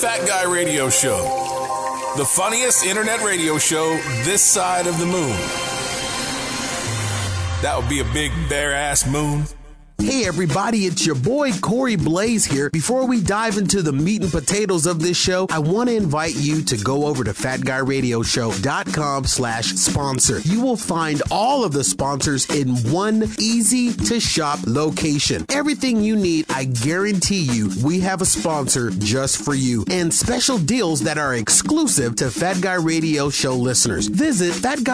Fat Guy Radio Show, the funniest internet radio show this side of the moon. That would be a big bare-ass moon. Hey everybody, it's your boy Corey Blaze here. Before we dive into the meat and potatoes of this show, I want to invite you to go over to fatguyradioshow.com/sponsor. You will find all of the sponsors in one easy to shop location. Everything you need, I guarantee you, we have a sponsor just for you. And special deals that are exclusive to Fat Guy Radio Show listeners. Visit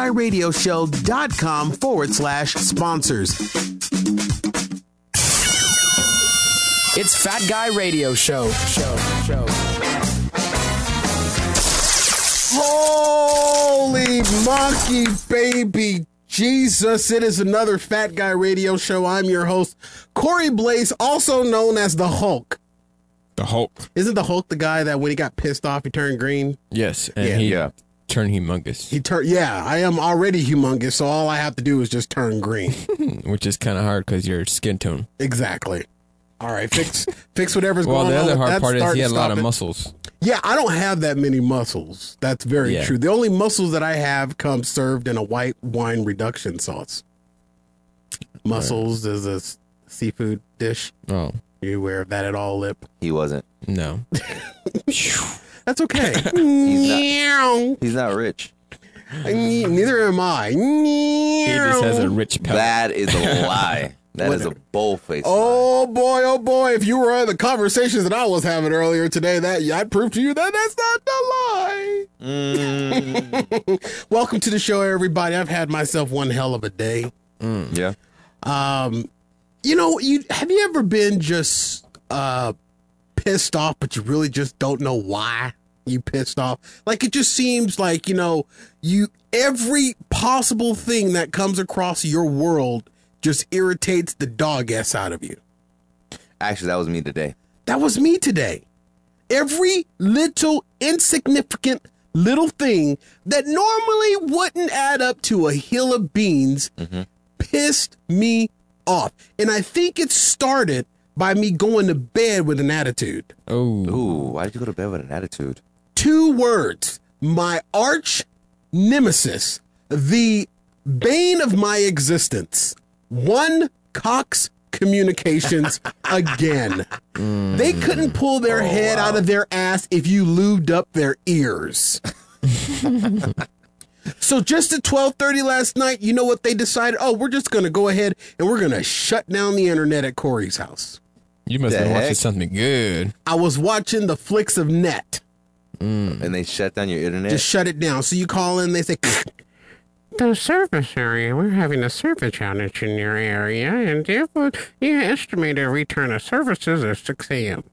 fatguyradioshow.com/sponsors. It's Fat Guy Radio Show. Holy monkey, baby Jesus. It is another Fat Guy Radio Show. I'm your host, Corey Blaze, also known as the Hulk. The Hulk. Isn't the Hulk the guy that when he got pissed off, he turned green? Yes, and he turned humongous. I am already humongous, so all I have to do is just turn green. Which is kind of hard because your skin tone. Exactly. All right, fix whatever's going on. Well, the other hard part is he had a lot of it. muscles. Yeah, I don't have that many muscles. That's very true. The only muscles that I have come served in a white wine reduction sauce. Mussels is a seafood dish. Oh. You aware of that at all, Lip? He wasn't. No. That's okay. He's not rich. Neither am I. He just has a rich palate. That is a lie. That is a bold-faced lie. Oh boy. If you were in the conversations that I was having earlier today, I'd prove to you that that's not the lie. Welcome to the show, everybody. I've had myself one hell of a day. Yeah. You know, have you ever been just pissed off, but you really just don't know why you pissed off? Like, it just seems like, every possible thing that comes across your world just irritates the dog ass out of you. Actually, that was me today. That was me today. Every little insignificant little thing that normally wouldn't add up to a hill of beans pissed me off. And I think it started by me going to bed with an attitude. Ooh, why did you go to bed with an attitude? 2 words. My arch nemesis. The bane of my existence. One Cox Communications again. They couldn't pull their head out of their ass if you lubed up their ears. So just at 12:30 last night, you know what they decided? Oh, we're just going to go ahead and we're going to shut down the internet at Corey's house. You must have been watching something good. I was watching the flicks of net. And they shut down your internet? Just shut it down. So you call in, they say, the service area, we're having a service outage in your area, and therefore you estimate a return of services at 6 a.m.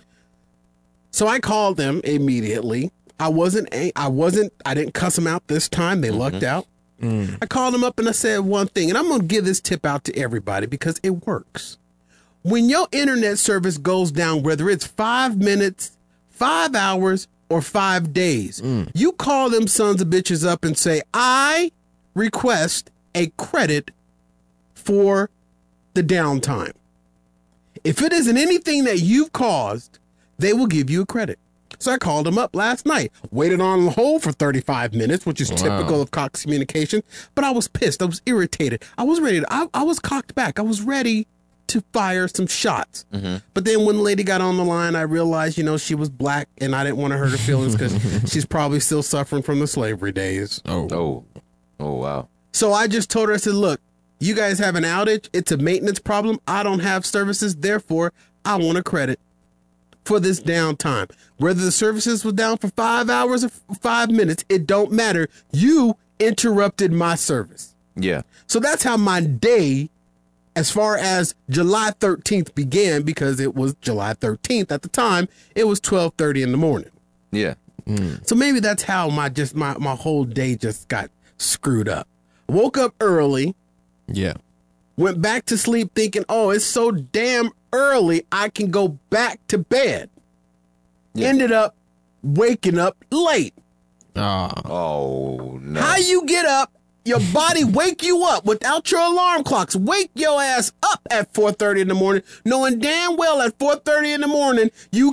So I called them immediately. I didn't cuss them out this time. They lucked out. I called them up and I said one thing, and I'm going to give this tip out to everybody because it works. When your internet service goes down, whether it's 5 minutes, 5 hours, or 5 days, you call them sons of bitches up and say, I request a credit for the downtime. If it isn't anything that you've caused, they will give you a credit. So I called them up last night, waited on hold for 35 minutes, which is typical of Cox Communication, but I was pissed. I was irritated. I was ready. I was cocked back. I was ready to fire some shots. But then when the lady got on the line, I realized, she was black and I didn't want to hurt her feelings because she's probably still suffering from the slavery days. Oh, wow. So I just told her, I said, look, you guys have an outage. It's a maintenance problem. I don't have services. Therefore, I want a credit for this downtime. Whether the services was down for 5 hours or 5 minutes, it don't matter. You interrupted my service. Yeah. So that's how my day, as far as July 13th began, because it was July 13th at the time, it was 12:30 in the morning. Yeah. So maybe that's how my whole day just got screwed up. Woke up early. Yeah. Went back to sleep thinking, oh, it's so damn early, I can go back to bed. Yeah. Ended up waking up late. Oh, no. How you get up, your body wake you up without your alarm clocks. Wake your ass up at 4:30 in the morning, knowing damn well at 4:30 in the morning you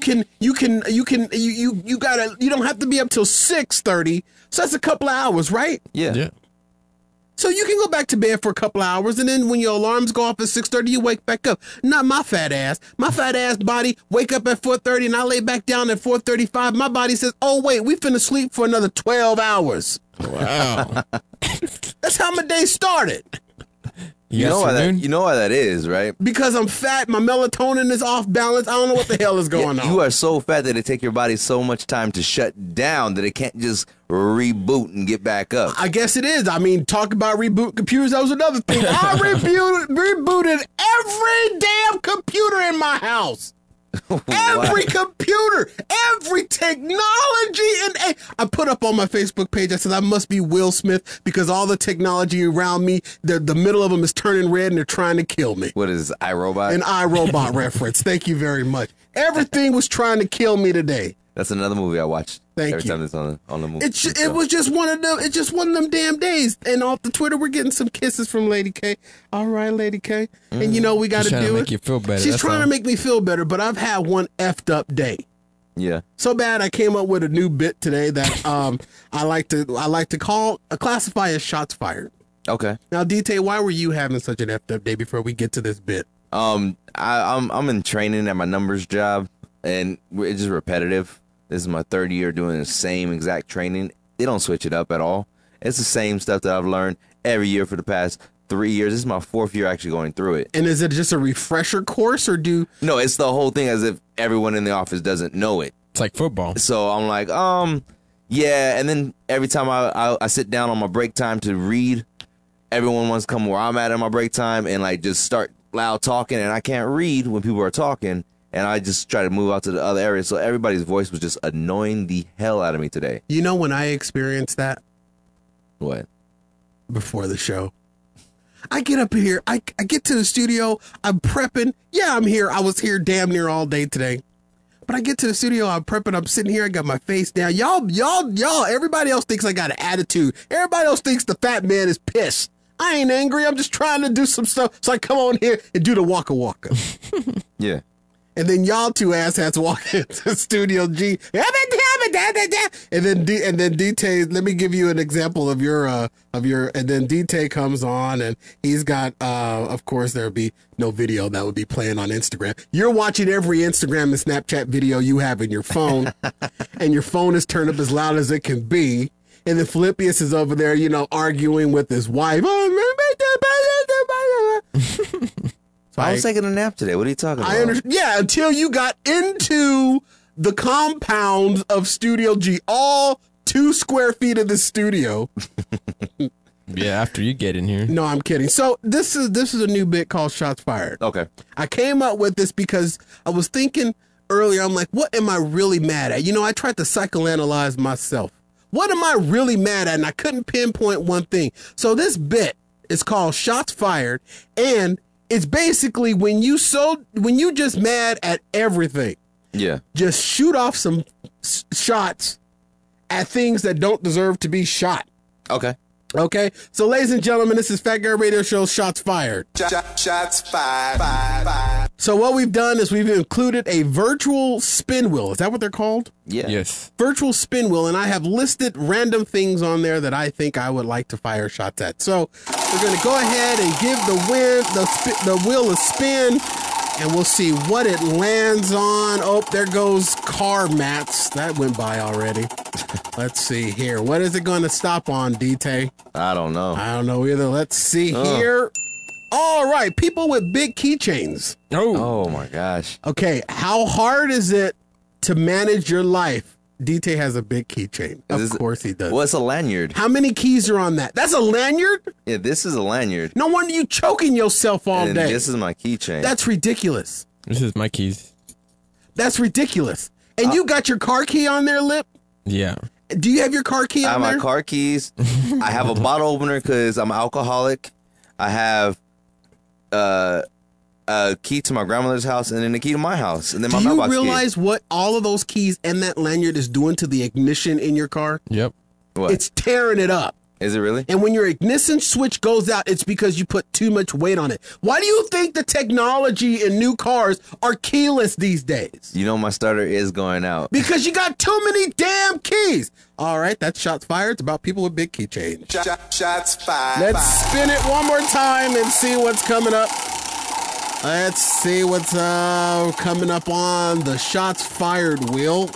don't have to be up till 6:30. So that's a couple of hours, right? Yeah. So you can go back to bed for a couple of hours, and then when your alarms go off at 6:30, you wake back up. Not my fat ass. My fat ass body wake up at 4:30, and I lay back down at 4:35. My body says, "Oh wait, we finna sleep for another 12 hours." Wow. That's how my day started. You know why that is, right? Because I'm fat, my melatonin is off balance. I don't know what the hell is going on. You are so fat that it take your body so much time to shut down that it can't just reboot and get back up. I guess it is. I mean, talk about reboot computers. That was another thing. I rebooted every damn computer in my house. Every computer, every technology, and I put up on my Facebook page, I said I must be Will Smith because all the technology around me, the middle of them is turning red and they're trying to kill me. What is iRobot? An iRobot reference. Thank you very much. Everything was trying to kill me today. That's another movie I watched. Thank every you. time it's on the movie. It was just one of them. It's just one of them damn days. And off the Twitter, we're getting some kisses from Lady K. All right, Lady K. And you know we got to do it. She's trying to make you feel better. She's trying to make me feel better. But I've had one effed up day. Yeah. So bad I came up with a new bit today that I like to classify as shots fired. Okay. Now, DT, why were you having such an effed up day before we get to this bit? I'm in training at my numbers job, and it's just repetitive. This is my third year doing the same exact training. They don't switch it up at all. It's the same stuff that I've learned every year for the past 3 years. This is my fourth year actually going through it. And is it just a refresher course or No, it's the whole thing as if everyone in the office doesn't know it. It's like football. So I'm like, yeah. And then every time I sit down on my break time to read, everyone wants to come where I'm at in my break time and like just start loud talking, and I can't read when people are talking. And I just try to move out to the other area. So everybody's voice was just annoying the hell out of me today. You know when I experienced that? What? Before the show. I get up here. I get to the studio. I'm prepping. Yeah, I'm here. I was here damn near all day today. But I get to the studio. I'm prepping. I'm sitting here. I got my face down. Y'all, everybody else thinks I got an attitude. Everybody else thinks the fat man is pissed. I ain't angry. I'm just trying to do some stuff. So I come on here and do the waka waka. Yeah. And then y'all two asshats walk into Studio G. And then DT, let me give you an example of your, and then DT comes on and he's got, of course, there'll be no video that would be playing on Instagram. You're watching every Instagram and Snapchat video you have in your phone, and your phone is turned up as loud as it can be. And then Philippius is over there, arguing with his wife. So I was taking a nap today. What are you talking about? I understand. Yeah, until you got into the compound of Studio G, all 2 square feet of the studio. Yeah, after you get in here. No, I'm kidding. So this is a new bit called Shots Fired. Okay. I came up with this because I was thinking earlier, I'm like, what am I really mad at? I tried to psychoanalyze myself. What am I really mad at? And I couldn't pinpoint one thing. So this bit is called Shots Fired, and it's basically when you just mad at everything. Yeah. Just shoot off some shots at things that don't deserve to be shot. Okay. Okay. So, ladies and gentlemen, this is Fat Guy Radio Show Shots Fired. Shots fired. So what we've done is we've included a virtual spin wheel. Is that what they're called? Yeah. Yes. Virtual spin wheel, and I have listed random things on there that I think I would like to fire shots at. So we're going to go ahead and give the wheel a spin, and we'll see what it lands on. Oh, there goes car mats. That went by already. Let's see here. What is it going to stop on, DT? I don't know. I don't know either. Let's see here. All right, people with big keychains. Oh my gosh. Okay, how hard is it to manage your life? DT has a big keychain. Of course he does. Well, it's a lanyard. How many keys are on that? That's a lanyard? Yeah, this is a lanyard. No wonder you choking yourself all And day. this is my keychain. That's ridiculous. This is my keys. That's ridiculous. And you got your car key on there, Lip? Yeah. Do you have your car key I on have there? my car keys. I have a bottle opener because I'm an alcoholic. I have a key to my grandmother's house, and then the key to my house, and then my Do you mailbox realize what all of those keys and that lanyard is doing to the ignition in your car? Yep. What? It's tearing it up. Is it really? And when your ignition switch goes out, it's because you put too much weight on it. Why do you think the technology in new cars are keyless these days? You know my starter is going out. Because you got too many damn keys. All right, that's shots fired. It's about people with big keychains. Shots fired. Let's spin it one more time and see what's coming up. Let's see what's coming up on the shots fired wheel.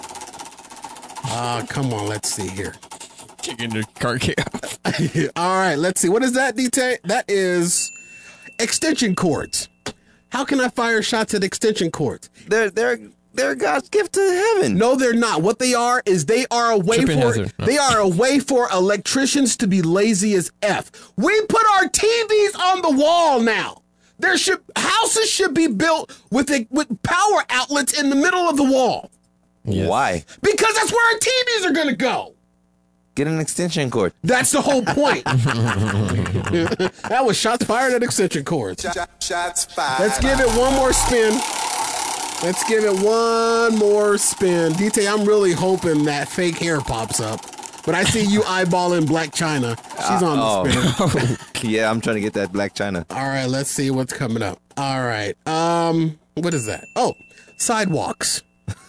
Come on, let's see here. Taking the car key off. All right, let's see. What is that, DT? That is extension cords. How can I fire shots at extension cords? They're God's gift to heaven. No, they're not. What they are is they are a way Tripping for hazard. No. they are a way for electricians to be lazy as F. We put our TVs on the wall now. Houses should be built with power outlets in the middle of the wall. Yes. Why? Because that's where our TVs are going to go. Get an extension cord. That's the whole point. That was shots fired at extension cords. Shots fired. Let's give it one more spin. Let's give it one more spin. DT, I'm really hoping that fake hair pops up. But I see you eyeballing Black China. She's on the spin. Yeah, I'm trying to get that Black China. All right, let's see what's coming up. All right. What is that? Oh, sidewalks.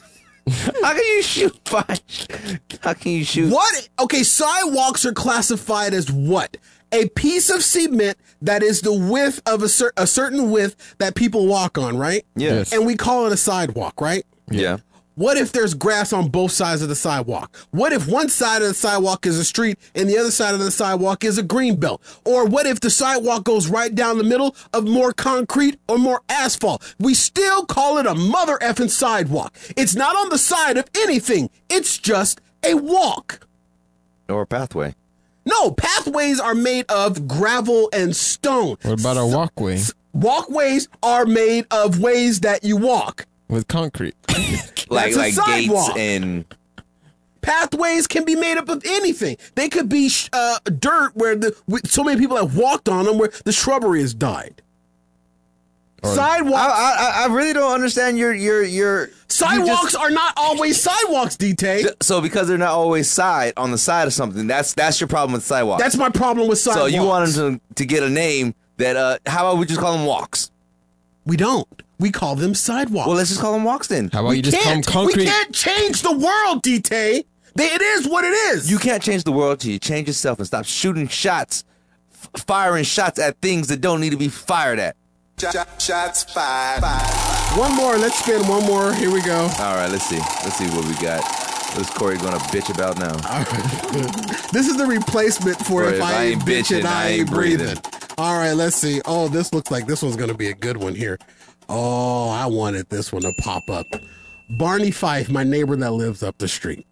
How can you shoot fire? How can you shoot? What? Okay, sidewalks are classified as what? A piece of cement that is the width of a certain width that people walk on, right? Yes. And we call it a sidewalk, right? Yeah. What if there's grass on both sides of the sidewalk? What if one side of the sidewalk is a street and the other side of the sidewalk is a green belt? Or what if the sidewalk goes right down the middle of more concrete or more asphalt? We still call it a mother effing sidewalk. It's not on the side of anything. It's just a walk. Or a pathway. No, pathways are made of gravel and stone. What about a walkway Walkways are made of ways that you walk. with concrete? Like That's a sidewalk. gates and... Pathways can be made up of anything. They could be dirt where so many people have walked on them where the shrubbery has died. Sidewalks. I really don't understand your Sidewalks are not always sidewalks, DT. So because they're not always on the side of something, that's your problem with sidewalks. That's my problem with so sidewalks. you want them to get a name that how about we just call them walks? We don't. We call them sidewalks. Well, let's just call them walks then. How about you just call them concrete? We can't change the world, DT. It is what it is. You can't change the world till you change yourself and stop shooting shots, firing shots at things that don't need to be fired at. Shots fired. One more. Let's spin one more. Here we go. All right, let's see. Let's see what we got. What's Corey gonna bitch about now? This is the replacement for if I ain't bitching, I ain't breathing. All right, let's see. Oh, this looks like this one's going to be a good one here. Oh, I wanted this one to pop up. Barney Fife, my neighbor that lives up the street.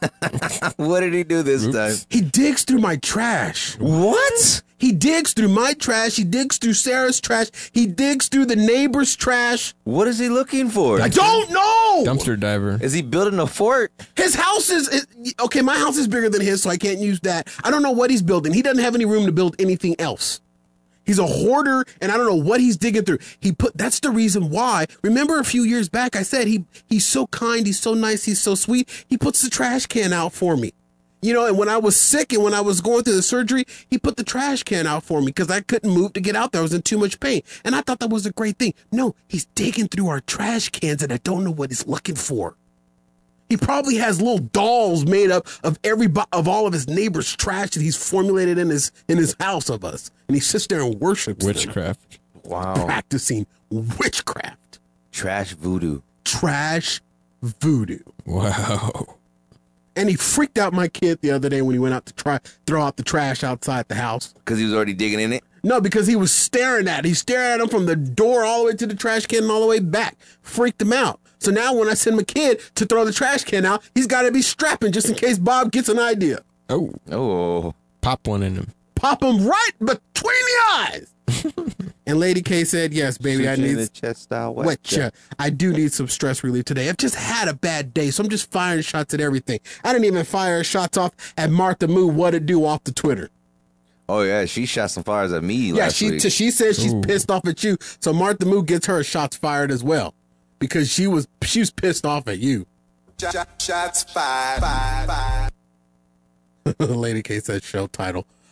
What did he do this time? He digs through my trash. What? He digs through my trash. He digs through Sarah's trash. He digs through the neighbor's trash. What is he looking for? I don't know. Dumpster diver. Is he building a fort? His house is okay. My house is bigger than his, so I can't use that. I don't know what he's building. He doesn't have any room to build anything else. He's a hoarder, and I don't know what he's digging through. That's the reason why. Remember a few years back, I said he's so kind, he's so nice, he's so sweet. He puts the trash can out for me. You know, and when I was sick and when I was going through the surgery, he put the trash can out for me because I couldn't move to get out there. I was in too much pain. And I thought that was a great thing. No, he's digging through our trash cans, and I don't know what he's looking for. He probably has little dolls made up of all of his neighbors' trash that he's formulated in his house of us, and he sits there and worships Witchcraft. Wow. practicing witchcraft, Trash voodoo. trash voodoo. Wow. And he freaked out my kid the other day when he went out to throw out the trash outside the house. Because he was already digging in it? No, because he was staring at it. He stared at him from the door all the way to the trash can and all the way back. Freaked him out. So now when I send my kid to throw the trash can out, he's got to be strapping just in case Bob gets an idea. Oh. Oh. Pop one in him. Pop him right between the eyes. And Lady K said, yes, baby, I Shoot you in need the chest style wetcha. I do need some stress relief today. I've just had a bad day, so I'm just firing shots at everything. I didn't even fire shots off at Martha Moo, what it do off the Twitter. Oh, yeah, she shot some fires at me last week. She said she's pissed off at you, so Martha Moo gets her shots fired as well because she was pissed off at you. Shots fired. Lady K said show title,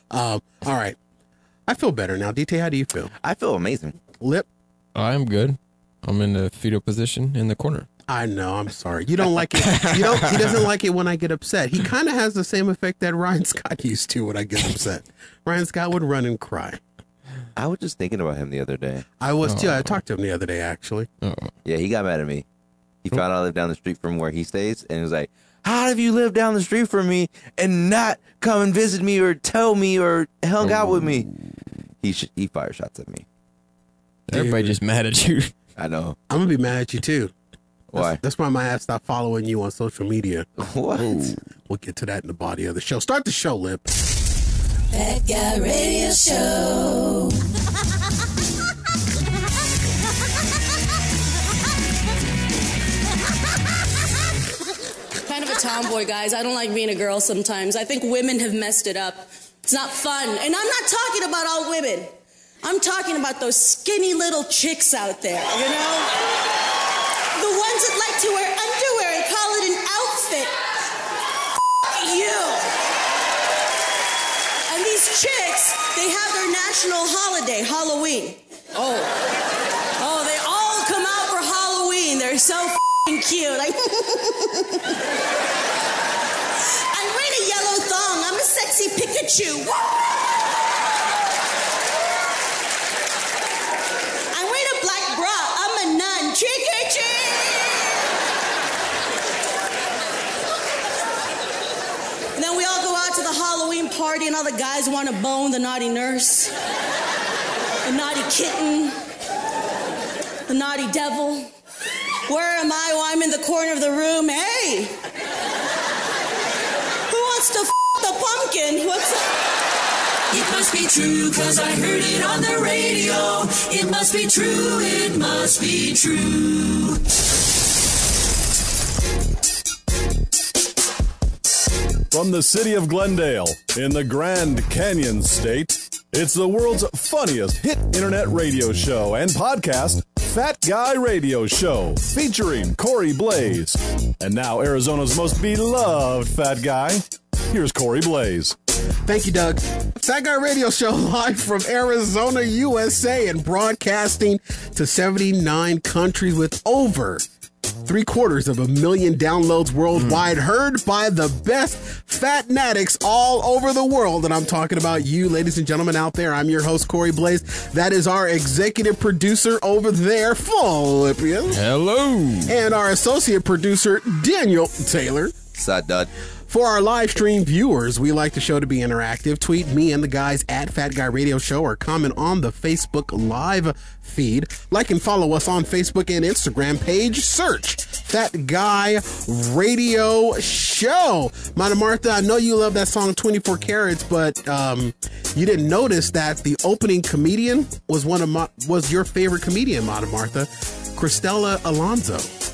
All right. I feel better now. DT, how do you feel? I feel amazing. Lip? I'm good. I'm in the fetal position in the corner. I know. I'm sorry. You don't like it. He doesn't like it when I get upset. He kind of has the same effect that Ryan Scott used to when I get upset. Ryan Scott would run and cry. I was just thinking about him the other day. I was too. I talked to him the other day, actually. Yeah, he got mad at me. He found out I live down the street from where he stays, and he was like, how have you lived down the street from me and not come and visit me or tell me or hung out with me? He fire shots at me. Everybody just mad at you. I know. I'm going to be mad at you, too. Why? That's why my ass stopped following you on social media. What? We'll get to that in the body of the show. Start the show, Lip. Fat Guy Radio Show. Kind of a tomboy, guys. I don't like being a girl sometimes. I think women have messed it up. It's not fun. And I'm not talking about all women. I'm talking about those skinny little chicks out there, you know? The ones that like to wear underwear and call it an outfit. You. And these chicks, they have their national holiday, Halloween. Oh, they all come out for Halloween. They're so cute. I'm wearing a yellow thong. I'm a sexy Pikachu. I'm wearing a black bra. I'm a nun. Trick or treat. And then we all go out to the Halloween party, and all the guys want to bone the naughty nurse, the naughty kitten, the naughty devil. Where am I? Well, I'm in the corner of the room. Hey! Who wants to the pumpkin? What's up? It must be true, 'cause I heard it on the radio. It must be true, it must be true. From the city of Glendale, in the Grand Canyon State, it's the world's funniest hit internet radio show and podcast, Fat Guy Radio Show, featuring Corey Blaze. And now Arizona's most beloved fat guy, here's Corey Blaze. Thank you, Doug. Fat Guy Radio Show live from Arizona, USA, and broadcasting to 79 countries with over 750,000 downloads worldwide, heard by the best fatnatics all over the world. And I'm talking about you, ladies and gentlemen, out there. I'm your host, Corey Blaze. That is our executive producer over there, Philippians. Hello. And our associate producer, Daniel Taylor. Sad dud. For our live stream viewers, we like the show to be interactive. Tweet me and the guys at Fat Guy Radio Show or comment on the Facebook Live feed. Like and follow us on Facebook and Instagram page. Search Fat Guy Radio Show. Mata Martha, I know you love that song 24 Carats, but you didn't notice that the opening comedian was was your favorite comedian, Mata Martha, Cristela Alonzo.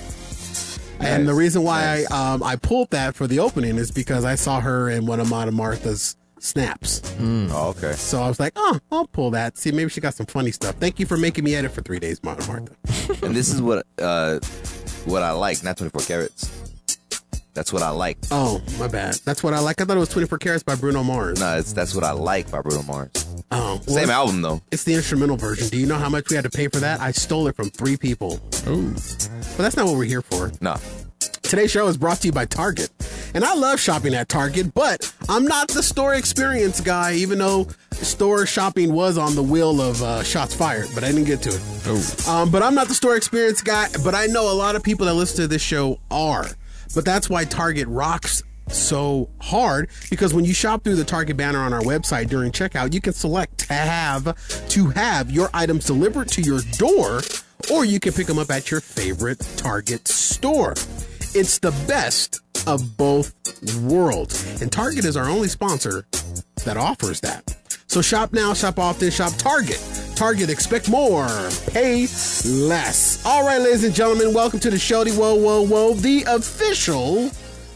And the reason why I pulled that for the opening is because I saw her in one of Mata Martha's snaps. Oh, okay. So I was like, oh, I'll pull that. See, maybe she got some funny stuff. Thank you for making me edit for 3 days, Mata Martha. And this is what I like, not 24 Carats. That's what I like. Oh, my bad. That's what I like. I thought it was 24 Carats by Bruno Mars. No, that's what I like by Bruno Mars. Oh, well, Same album, though. It's the instrumental version. Do you know how much we had to pay for that? I stole it from 3 people. Ooh. But that's not what we're here for. No. Today's show is brought to you by Target. And I love shopping at Target, but I'm not the store experience guy, even though store shopping was on the wheel of shots fired, but I didn't get to it. Oh. But I'm not the store experience guy, but I know a lot of people that listen to this show are. But that's why Target rocks so hard, because when you shop through the Target banner on our website during checkout, you can select to have your items delivered to your door, or you can pick them up at your favorite Target store. It's the best of both worlds. And Target is our only sponsor that offers that. So shop now, shop often, shop Target. Target, expect more, pay less. All right, ladies and gentlemen, welcome to the show. The official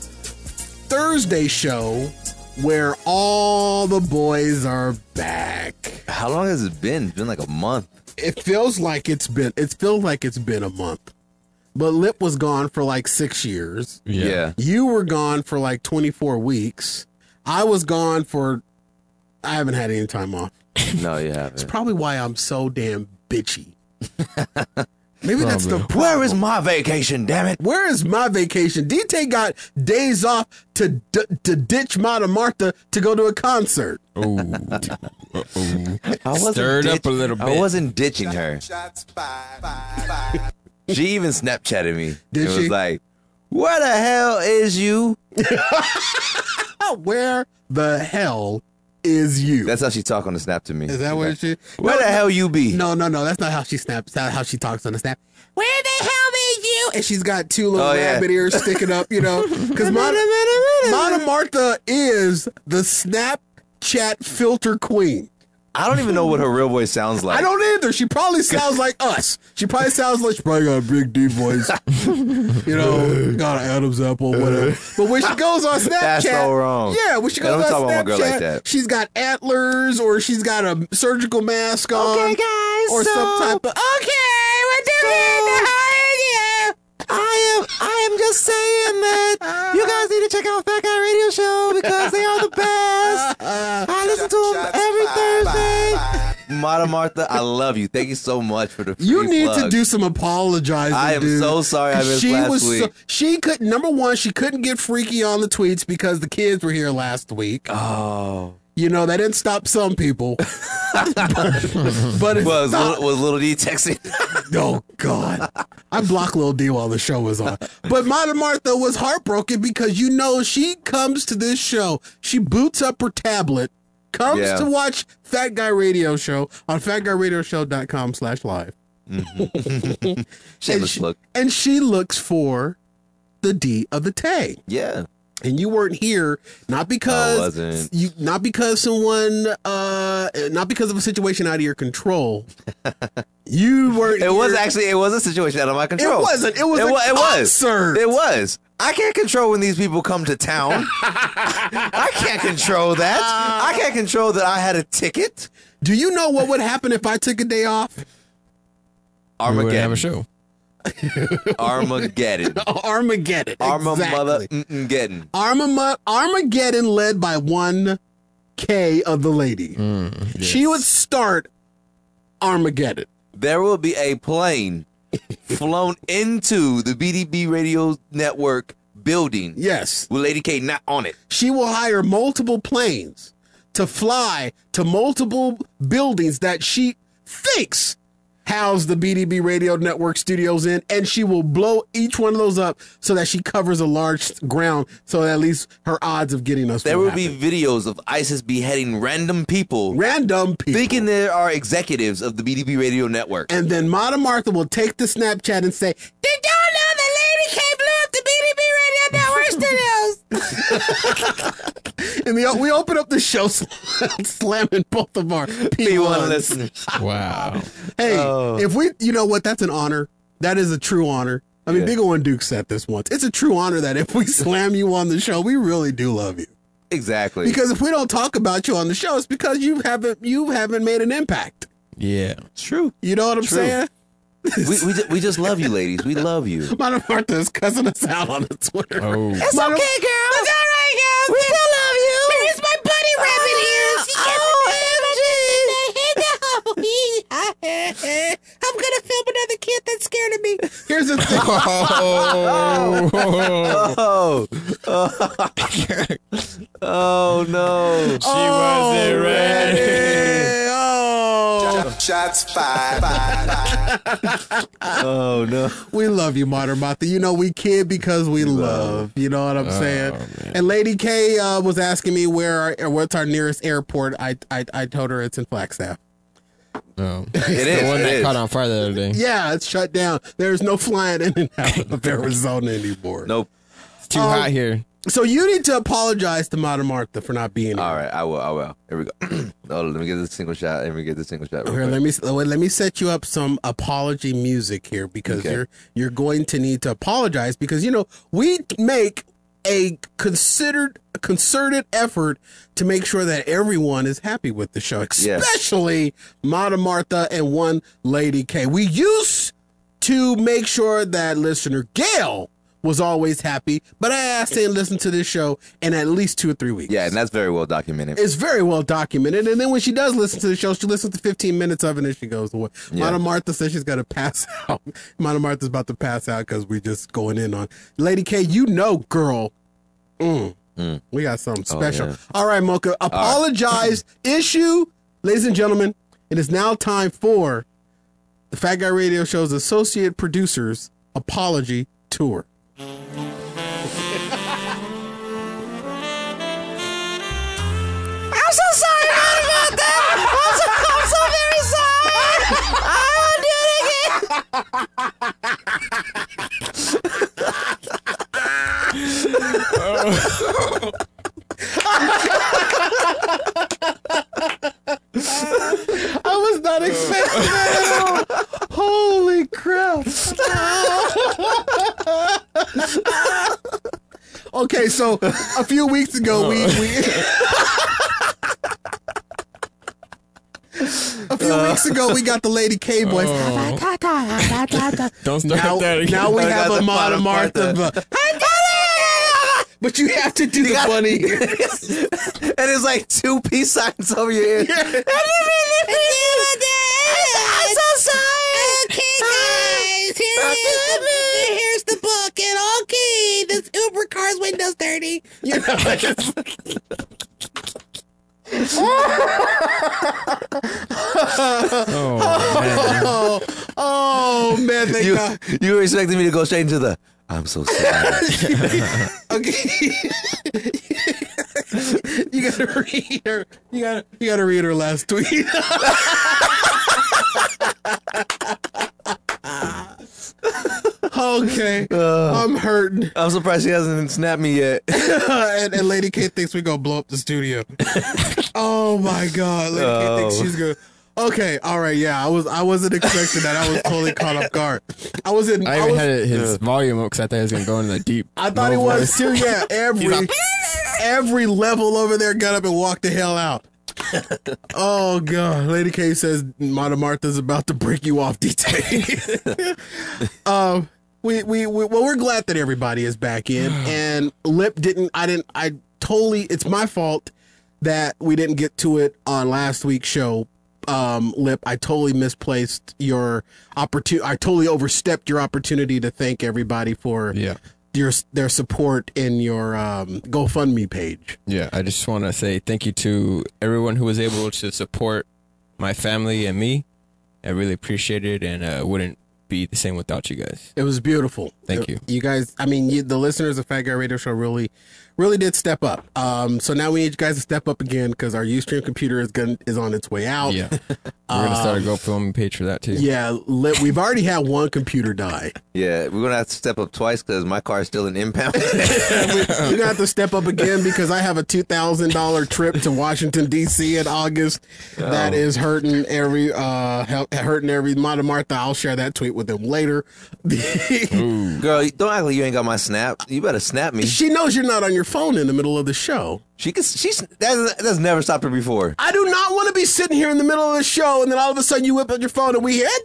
Thursday show where all the boys are back. How long has it been? It's been like a month. It feels like it's been a month. But Lip was gone for like 6 years. Yeah. You were gone for like 24 weeks. I was gone for I haven't had any time off. No, you haven't. It's probably why I'm so damn bitchy. Maybe that's the problem. Where is my vacation, damn it? Where is my vacation? DT got days off to ditch Mata Martha to go to a concert. Oh, stirred up a little bit. I wasn't ditching her. She even Snapchatted me. Did it she? was like, where the hell is you? Where the hell is you? That's how she talk on the Snap to me. Is that what she? Where the hell you be? No. That's not how she snaps. That's how she talks on the Snap. Where the hell is you? And she's got two little rabbit ears sticking up, because Mata Martha is the Snapchat filter queen. I don't even know what her real voice sounds like. I don't either. She probably sounds like us. She probably got a big deep voice. Got an Adam's apple, whatever. But when she goes on Snapchat, that's so wrong. Yeah, when she goes on talk about my girl like Snapchat, that. she's got antlers or she's got a surgical mask on. Okay, guys. Or some type of. Okay, we're doing the high. I am just saying that you guys need to check out Fat Guy Radio Show because they are the best. I listen to them every Thursday. Mata Martha, I love you. Thank you so much for the free You need plug. to do some apologizing. I am dude. so sorry I missed last week. She couldn't. Number one, she couldn't get freaky on the tweets because the kids were here last week. Oh. That didn't stop some people. but it was Little D texting? Oh, God. I blocked Lil D while the show was on. But Mata Martha was heartbroken because, she comes to this show. She boots up her tablet, comes to watch Fat Guy Radio Show on fatguyradioshow.com/live. Mm-hmm. Shameless look. And she looks for the D of the Tay. Yeah. And you weren't here not because not because of a situation out of your control. You weren't. It was a situation out of my control. It wasn't. It was a concert. It was. I can't control when these people come to town. I can't control that. I can't control that I had a ticket. Do you know what would happen if I took a day off? Armageddon. We would have a show. Armageddon. Armageddon. Armageddon. Armageddon led by 1K of the lady. Yes. She would start Armageddon. There will be a plane flown into the BDB Radio Network building. Yes. With Lady K not on it. She will hire multiple planes to fly to multiple buildings that she thinks house the BDB Radio Network studios in, and she will blow each one of those up so that she covers a large ground, so that at least her odds of getting us. There will be videos of ISIS beheading random people, thinking there are executives of the BDB Radio Network. And then Mata Martha will take the Snapchat and say, "Did y'all know the Lady K blew up the BDB Radio Network studios?" And we open up the show slamming both of our P1 listeners. Wow. Hey, if we, you know what? That's an honor. That is a true honor. I mean, Big O and Duke said this once. It's a true honor that if we slam you on the show, we really do love you. Exactly. Because if we don't talk about you on the show, it's because you haven't made an impact. Yeah. It's true. You know what I'm saying? We just love you, ladies. We love you. Mata Martha is cussing us out on the Twitter. Oh. It's okay, girls. It's all right, girls. We still love you. Here's my buddy rabbit ears. I'm gonna film another kid that's scared of me. Here's the thing. Oh no. She wasn't ready. Shots fired. Oh no. We love you, Mata Martha. We kid because we love. You know what I'm saying? Man. And Lady K was asking me what's our nearest airport. I told her it's in Flagstaff. Oh. It is. The one that is. caught on fire the other day. Yeah, it's shut down. There's no flying in and out of Arizona anymore. Nope. It's too hot here. So you need to apologize to Mata Martha for not being here. All right, I will. Here we go. Let me get this single shot. Here, let me set you up some apology music here because you're going to need to apologize because we make a concerted effort to make sure that everyone is happy with the show, especially Mata Martha and one Lady K. We used to make sure that listener Gail was always happy, but I asked to listen to this show in at least 2 or 3 weeks. Yeah, and that's very well documented. It's very well documented. And then when she does listen to the show, she listens to 15 minutes of it and she goes away. Yeah. Mama Martha says she's going to pass out. Mama Martha's about to pass out because we just going in on Lady K. You know, girl. We got something special. Yeah. All right, Mocha. Apologize. Issue. Ladies and gentlemen, it is now time for the Fat Guy Radio Show's Associate Producers Apology Tour. I'm so sorry about that. I'm so very I was not expecting that at all. Holy crap. Okay, so a few weeks ago, we got the Lady K voice. Don't start that again. Now we have a Mama Martha. But you have to do the funny ears. And it's like 2 peace signs over your ear. I'm so sorry. Okay, guys. Here's the book. And okay, this Uber car's windows dirty. You know, oh man, thank God. You were expecting me to go straight into the I'm so sorry. Okay. You gotta read her. You gotta read her last tweet. Okay. I'm hurting. I'm surprised she hasn't snapped me yet. and Lady K thinks we're gonna blow up the studio. Oh my God. Lady K thinks she's gonna. Okay, all right, yeah, I wasn't expecting that. I was totally caught off guard. I even had his volume up because I thought he was gonna go into the deep. I thought he was too. Yeah, every level over there got up and walked the hell out. Oh God, Lady K says Mama Martha's about to break you off, DT. We're glad that everybody is back in, and Lip it's my fault that we didn't get to it on last week's show. Lip, I totally misplaced your opportunity. I totally overstepped your opportunity to thank everybody for their support in your GoFundMe page. Yeah, I just want to say thank you to everyone who was able to support my family and me. I really appreciate it, and wouldn't be the same without you guys. It was beautiful. Thank you. You guys, I mean, the listeners of Fat Guy Radio Show really did step up. So now we need you guys to step up again because our Ustream computer is on its way out. Yeah. We're going to start a GoFundMe page for that too. Yeah. We've already had one computer die. Yeah, we're going to have to step up twice because my car is still in impound. We're going to have to step up again because I have a $2,000 trip to Washington, D.C. in August. That is hurting every Mama Martha. I'll share that tweet with them later. Girl, don't act like you ain't got my snap. You better snap me. She knows you're not on your phone in the middle of the show. That's never stopped her before. I do not want to be sitting here in the middle of the show and then all of a sudden you whip out your phone and we hear.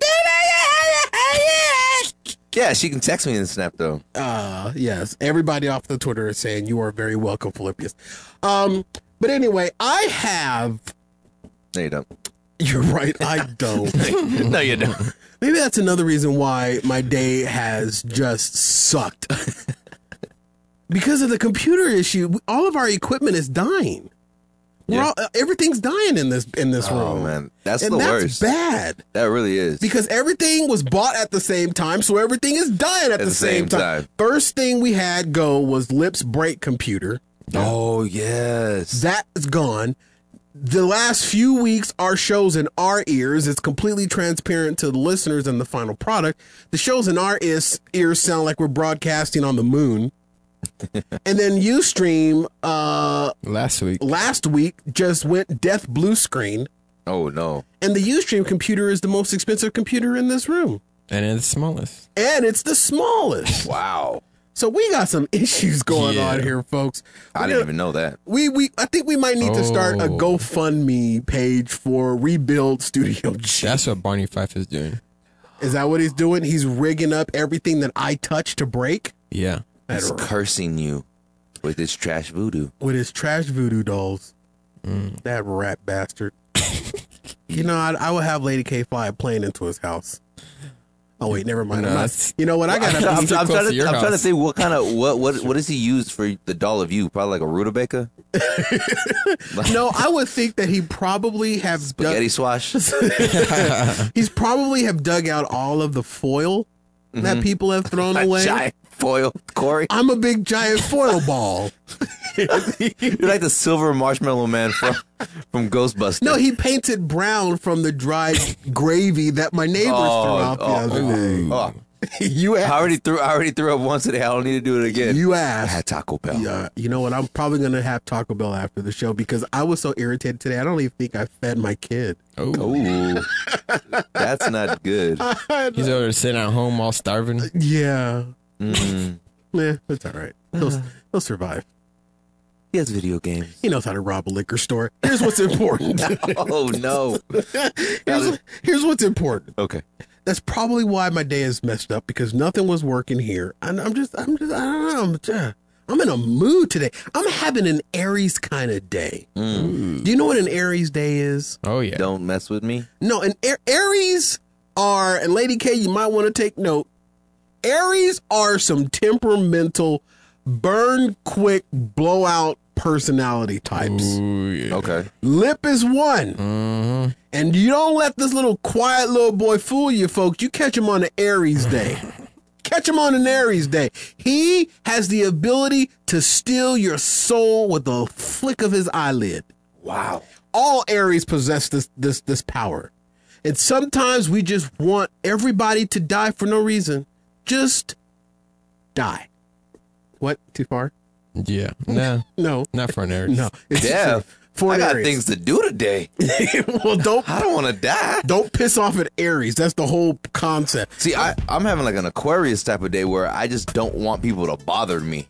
Yeah, she can text me and snap though. Yes. Everybody off the Twitter is saying you are very welcome, Philippians. But anyway, I have. No, you don't. You're right. I don't. No, you don't. Maybe that's another reason why my day has just sucked. Because of the computer issue, all of our equipment is dying. Everything's dying in this room. Oh man, that's the worst. That's bad. That really is. Because everything was bought at the same time, so everything is dying at the same time. First thing we had go was Lip's break computer. Oh yes, that's gone. The last few weeks, our shows in our ears, it's completely transparent to the listeners and the final product. The shows in our ears sound like we're broadcasting on the moon. And then Ustream last week just went death blue screen. Oh no. And the Ustream computer is the most expensive computer in this room. And it's the smallest. Wow. So we got some issues going on here, folks. I didn't even know that. I think we might need to start a GoFundMe page for Rebuild Studio G. That's what Barney Fife is doing. Is that what he's doing? He's rigging up everything that I touch to break? Yeah. He's cursing you with his trash voodoo. With his trash voodoo dolls. That rat bastard. You know, I would have Lady K fly a plane into his house. Oh wait, never mind. I'm not, you know what? I got. I'm trying to think what kind of what does he use for the doll of you? Probably like a rutabaga. No, I would think that he probably have spaghetti swash. He's probably have dug out all of the foil that people have thrown away. Giant foil, Corey. I'm a big giant foil ball. You're like the silver marshmallow man from Ghostbusters. No, he painted brown from the dried gravy that my neighbors threw out the other day. You asked. I already threw up once today. I don't need to do it again. You asked. I had Taco Bell. Yeah, you know what? I'm probably gonna have Taco Bell after the show because I was so irritated today. I don't even think I fed my kid. Oh, that's not good. He's over there sitting at home all starving. Yeah. Yeah, that's all right. He'll survive. He has video games. He knows how to rob a liquor store. Here's what's important. Oh no. Here's what's important. Okay. That's probably why my day is messed up because nothing was working here. And I don't know. I'm in a mood today. I'm having an Aries kind of day. Do you know what an Aries day is? Oh yeah. Don't mess with me. No, and Aries are, and Lady K, you might want to take note. Aries are some temperamental, burn quick, blowout personality types. Ooh, yeah. Okay. Lip is one. And you don't let this little quiet little boy fool you, folks. You catch him on an Aries day. Catch him on an Aries day. He has the ability to steal your soul with a flick of his eyelid. Wow. All Aries possess this power. And sometimes we just want everybody to die for no reason. Just die. What? Too far? Yeah. Nah. No. Not for an Aries. No. Yeah. For I got Aries. things to do today. Well, I don't want to die. Don't piss off at Aries. That's the whole concept. See, I'm having like an Aquarius type of day where I just don't want people to bother me.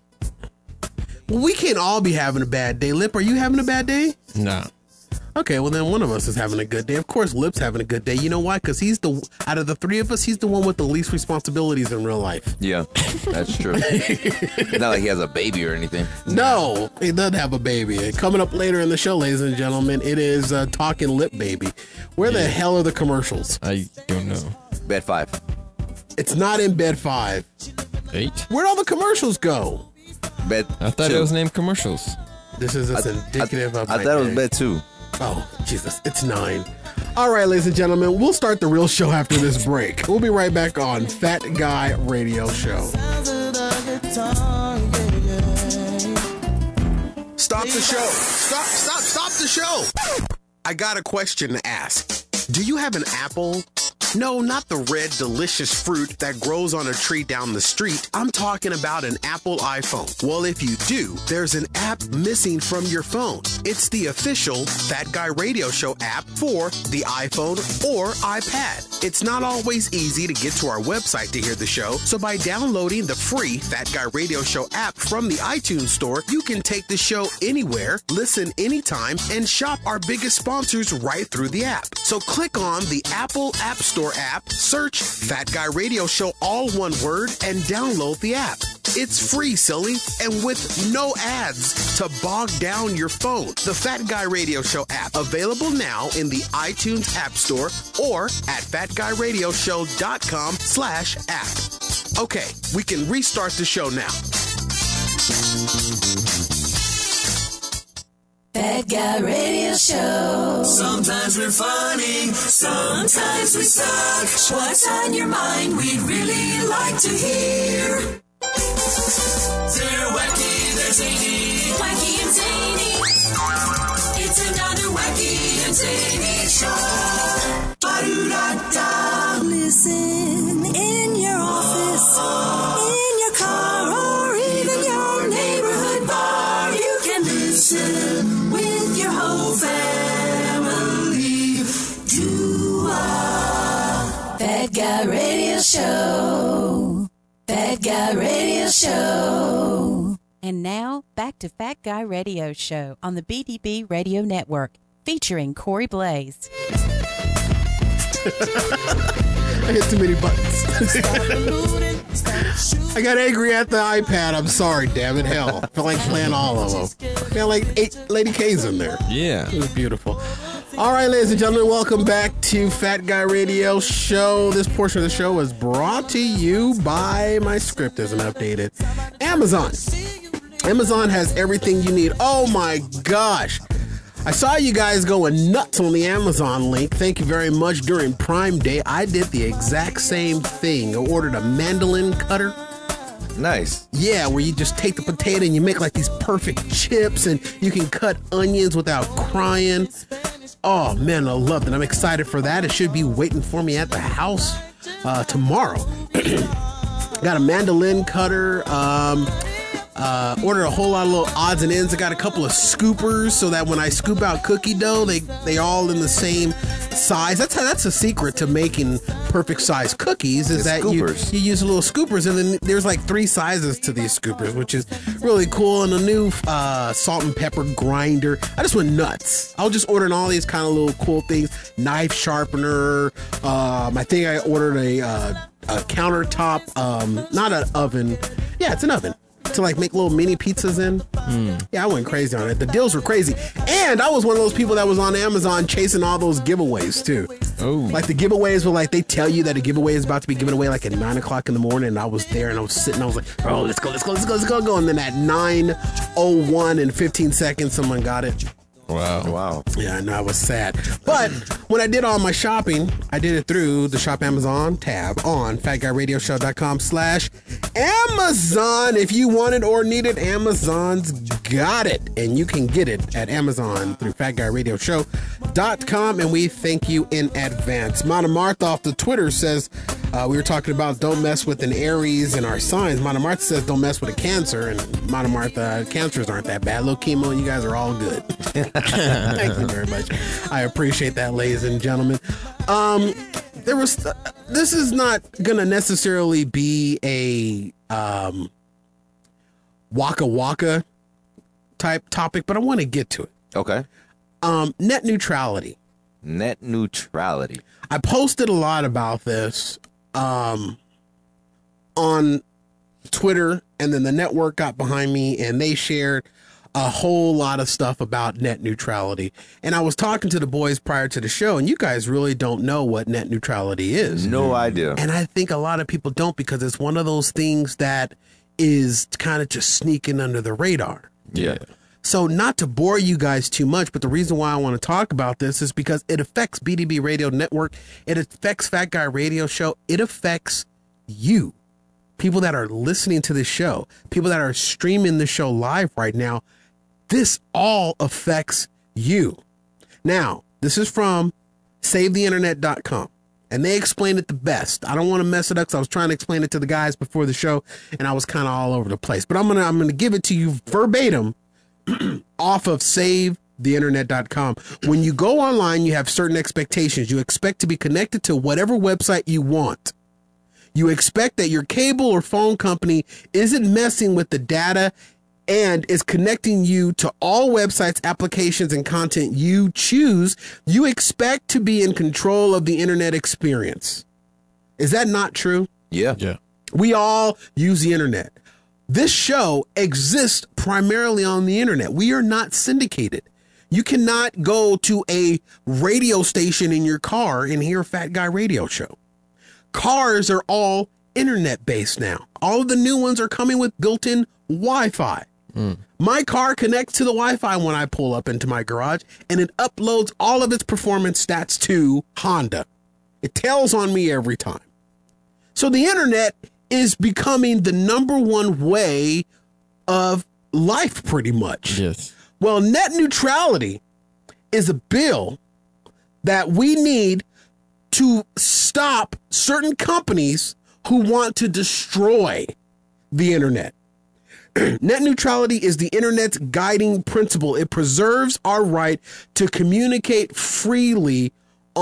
Well, we can't all be having a bad day. Lip, are you having a bad day? Nah. Okay, well then one of us is having a good day. Of course, Lip's having a good day. You know why? Because out of the three of us, he's the one with the least responsibilities in real life. Yeah, that's true. It's not like he has a baby or anything. No, he doesn't have a baby. Coming up later in the show, ladies and gentlemen, it is Talking Lip Baby. Where the hell are the commercials? I don't know. Bed 5. It's not in Bed 5. 8? Where'd all the commercials go? Bed I thought 2. it was named commercials. This is indicative of I thought it was Bed 2. Oh, Jesus, it's 9. All right, ladies and gentlemen, we'll start the real show after this break. We'll be right back on Fat Guy Radio Show. Stop the show. Stop the show. I got a question to ask. Do you have an apple? No, not the red, delicious fruit that grows on a tree down the street. I'm talking about an Apple iPhone. Well, if you do, there's an app missing from your phone. It's the official Fat Guy Radio Show app for the iPhone or iPad. It's not always easy to get to our website to hear the show, so by downloading the free Fat Guy Radio Show app from the iTunes Store, you can take the show anywhere, listen anytime, and shop our biggest sponsors right through the app. So click on the Apple App Store app, search Fat Guy Radio Show, all one word, and download the app. It's free, silly, and with no ads to bog down your phone. The Fat Guy Radio Show app, available now in the iTunes App Store or at fatguyradioshow.com/app. Okay, we can restart the show now. Fat Guy Radio Show. Sometimes we're funny, sometimes we suck. What's on your mind? We'd really like to hear. They're wacky, they're zany. Wacky and zany. It's another wacky and zany show. Ba-do-da-da. Listen in your office, in your car, or even your neighborhood bar. You can listen with your whole family to a Fat Guy Radio Show. Fat Guy Radio Show. And now, back to Fat Guy Radio Show on the BDB Radio Network, featuring Corey Blaze. I hit too many buttons. I got angry at the iPad. I'm sorry, damn it. Hell, I feel like playing all of them. I got like 8 Lady K's in there. Yeah. It was beautiful. All right, ladies and gentlemen, welcome back to Fat Guy Radio Show. This portion of the show is brought to you by my script as an updated Amazon. Amazon has everything you need. Oh my gosh. I saw you guys going nuts on the Amazon link. Thank you very much. During Prime Day, I did the exact same thing. I ordered a mandolin cutter. Nice. Yeah, where you just take the potato and you make like these perfect chips and you can cut onions without crying. Oh man, I loved it. I'm excited for that. It should be waiting for me at the house tomorrow. Got a mandolin cutter. Ordered a whole lot of little odds and ends. I got a couple of scoopers so that when I scoop out cookie dough, they all in the same size. That's a secret to making perfect size cookies is that you use little scoopers, and then there's like 3 sizes to these scoopers, which is really cool. And a new salt and pepper grinder. I just went nuts. I was just ordering all these kind of little cool things. Knife sharpener. I think I ordered a countertop, not an oven. Yeah, it's an oven. To like make little mini pizzas in. Yeah, I went crazy on it. The deals were crazy. And I was one of those people that was on Amazon chasing all those giveaways too. Oh. Like the giveaways were like, they tell you that a giveaway is about to be given away like at 9 o'clock in the morning. And I was there and I was sitting, I was like, oh, let's go. And then at 9:01 and 15 seconds, someone got it. Wow. Yeah, I know, I was sad. But when I did all my shopping, I did it through the Shop Amazon tab on fatguyradioshow.com/Amazon. If you want it or need it, Amazon's got it. And you can get it at Amazon through fatguyradioshow.com. And we thank you in advance. Mana Martha off the Twitter says, we were talking about don't mess with an Aries in our signs. Mana Martha says don't mess with a Cancer. And Mana Martha, Cancers aren't that bad. Low chemo and you guys are all good. Thank you very much. I appreciate that, ladies and gentlemen. This is not gonna necessarily be a waka waka type topic, but I want to get to it. Okay. Net neutrality. Net neutrality. I posted a lot about this on Twitter, and then the network got behind me and they shared a whole lot of stuff about net neutrality. And I was talking to the boys prior to the show, and you guys really don't know what net neutrality is. No idea. And I think a lot of people don't, because it's one of those things that is kind of just sneaking under the radar. Yeah. So not to bore you guys too much, but the reason why I want to talk about this is because it affects BDB Radio Network. It affects Fat Guy Radio Show. It affects you, people that are listening to this show, people that are streaming the show live right now. This all affects you. Now, this is from SaveTheInternet.com, and they explain it the best. I don't want to mess it up because I was trying to explain it to the guys before the show, and I was kind of all over the place. But I'm gonna give it to you verbatim off of SaveTheInternet.com. When you go online, you have certain expectations. You expect to be connected to whatever website you want. You expect that your cable or phone company isn't messing with the data and is connecting you to all websites, applications, and content you choose. You expect to be in control of the internet experience. Is that not true? Yeah. We all use the internet. This show exists primarily on the internet. We are not syndicated. You cannot go to a radio station in your car and hear Fat Guy Radio Show. Cars are all internet based now. All of the new ones are coming with built-in Wi-Fi. My car connects to the Wi-Fi when I pull up into my garage, and it uploads all of its performance stats to Honda. It tells on me every time. So the internet is becoming the #1 way of life, pretty much. Yes. Well, net neutrality is a bill that we need to stop certain companies who want to destroy the internet. Net neutrality is the internet's guiding principle. It preserves our right to communicate freely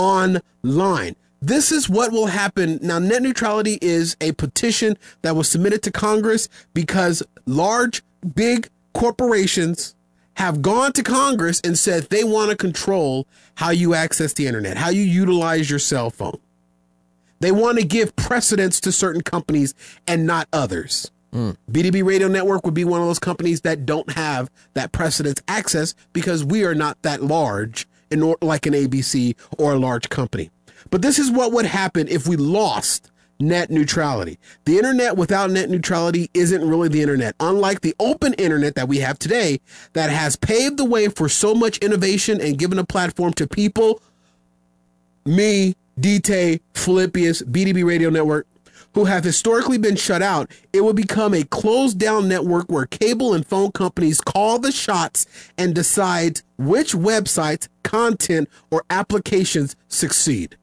online. This is what will happen. Now, net neutrality is a petition that was submitted to Congress because large, big corporations have gone to Congress and said they want to control how you access the internet, how you utilize your cell phone. They want to give precedence to certain companies and not others. BDB Radio Network would be one of those companies that don't have that precedence access because we are not that large, like an ABC or a large company. But this is what would happen if we lost net neutrality. The internet without net neutrality isn't really the internet. Unlike the open internet that we have today, that has paved the way for so much innovation and given a platform to people, me, DT, Philippius, BDB Radio Network, who have historically been shut out, it will become a closed down network where cable and phone companies call the shots and decide which websites, content, or applications succeed.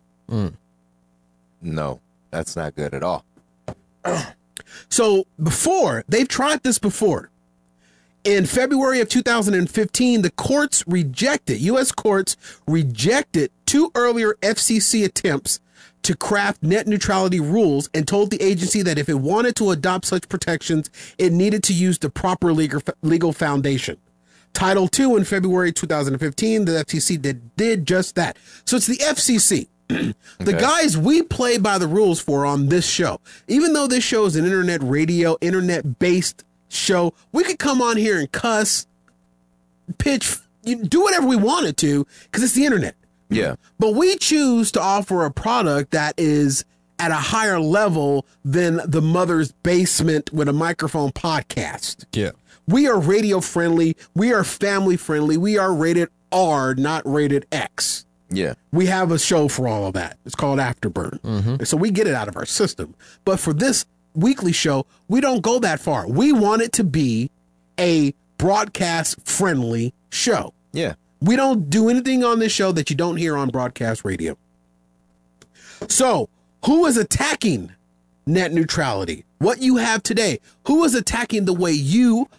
No, that's not good at all. So they've tried this before. In February of 2015, the U.S. courts rejected 2 earlier FCC attempts to craft net neutrality rules and told the agency that if it wanted to adopt such protections, it needed to use the proper legal foundation. Title II in February 2015, the FCC did just that. So it's the FCC. The guys we play by the rules for on this show. Even though this show is an internet radio, internet-based show, we could come on here and cuss, pitch, do whatever we wanted to because it's the internet. Yeah. But we choose to offer a product that is at a higher level than the mother's basement with a microphone podcast. Yeah. We are radio friendly. We are family friendly. We are rated R, not rated X. Yeah. We have a show for all of that. It's called Afterburn. And so we get it out of our system. But for this weekly show, we don't go that far. We want it to be a broadcast friendly show. Yeah. We don't do anything on this show that you don't hear on broadcast radio. So who is attacking net neutrality? What you have today? Who is attacking the way you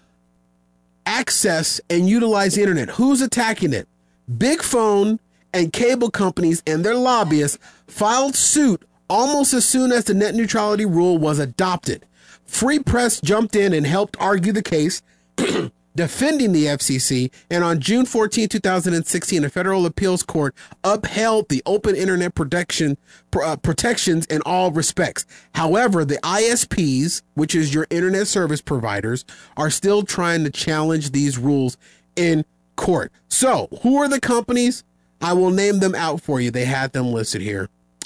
access and utilize the internet? Who's attacking it? Big phone and cable companies and their lobbyists filed suit almost as soon as the net neutrality rule was adopted. Free Press jumped in and helped argue the case, defending the FCC, and on June 14, 2016, a federal appeals court upheld the open internet protections in all respects. However, the ISPs, which is your internet service providers, are still trying to challenge these rules in court. So, who are the companies? I will name them out for you. They had them listed here.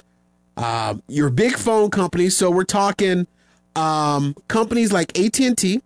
Your big phone companies. So we're talking companies like AT&T,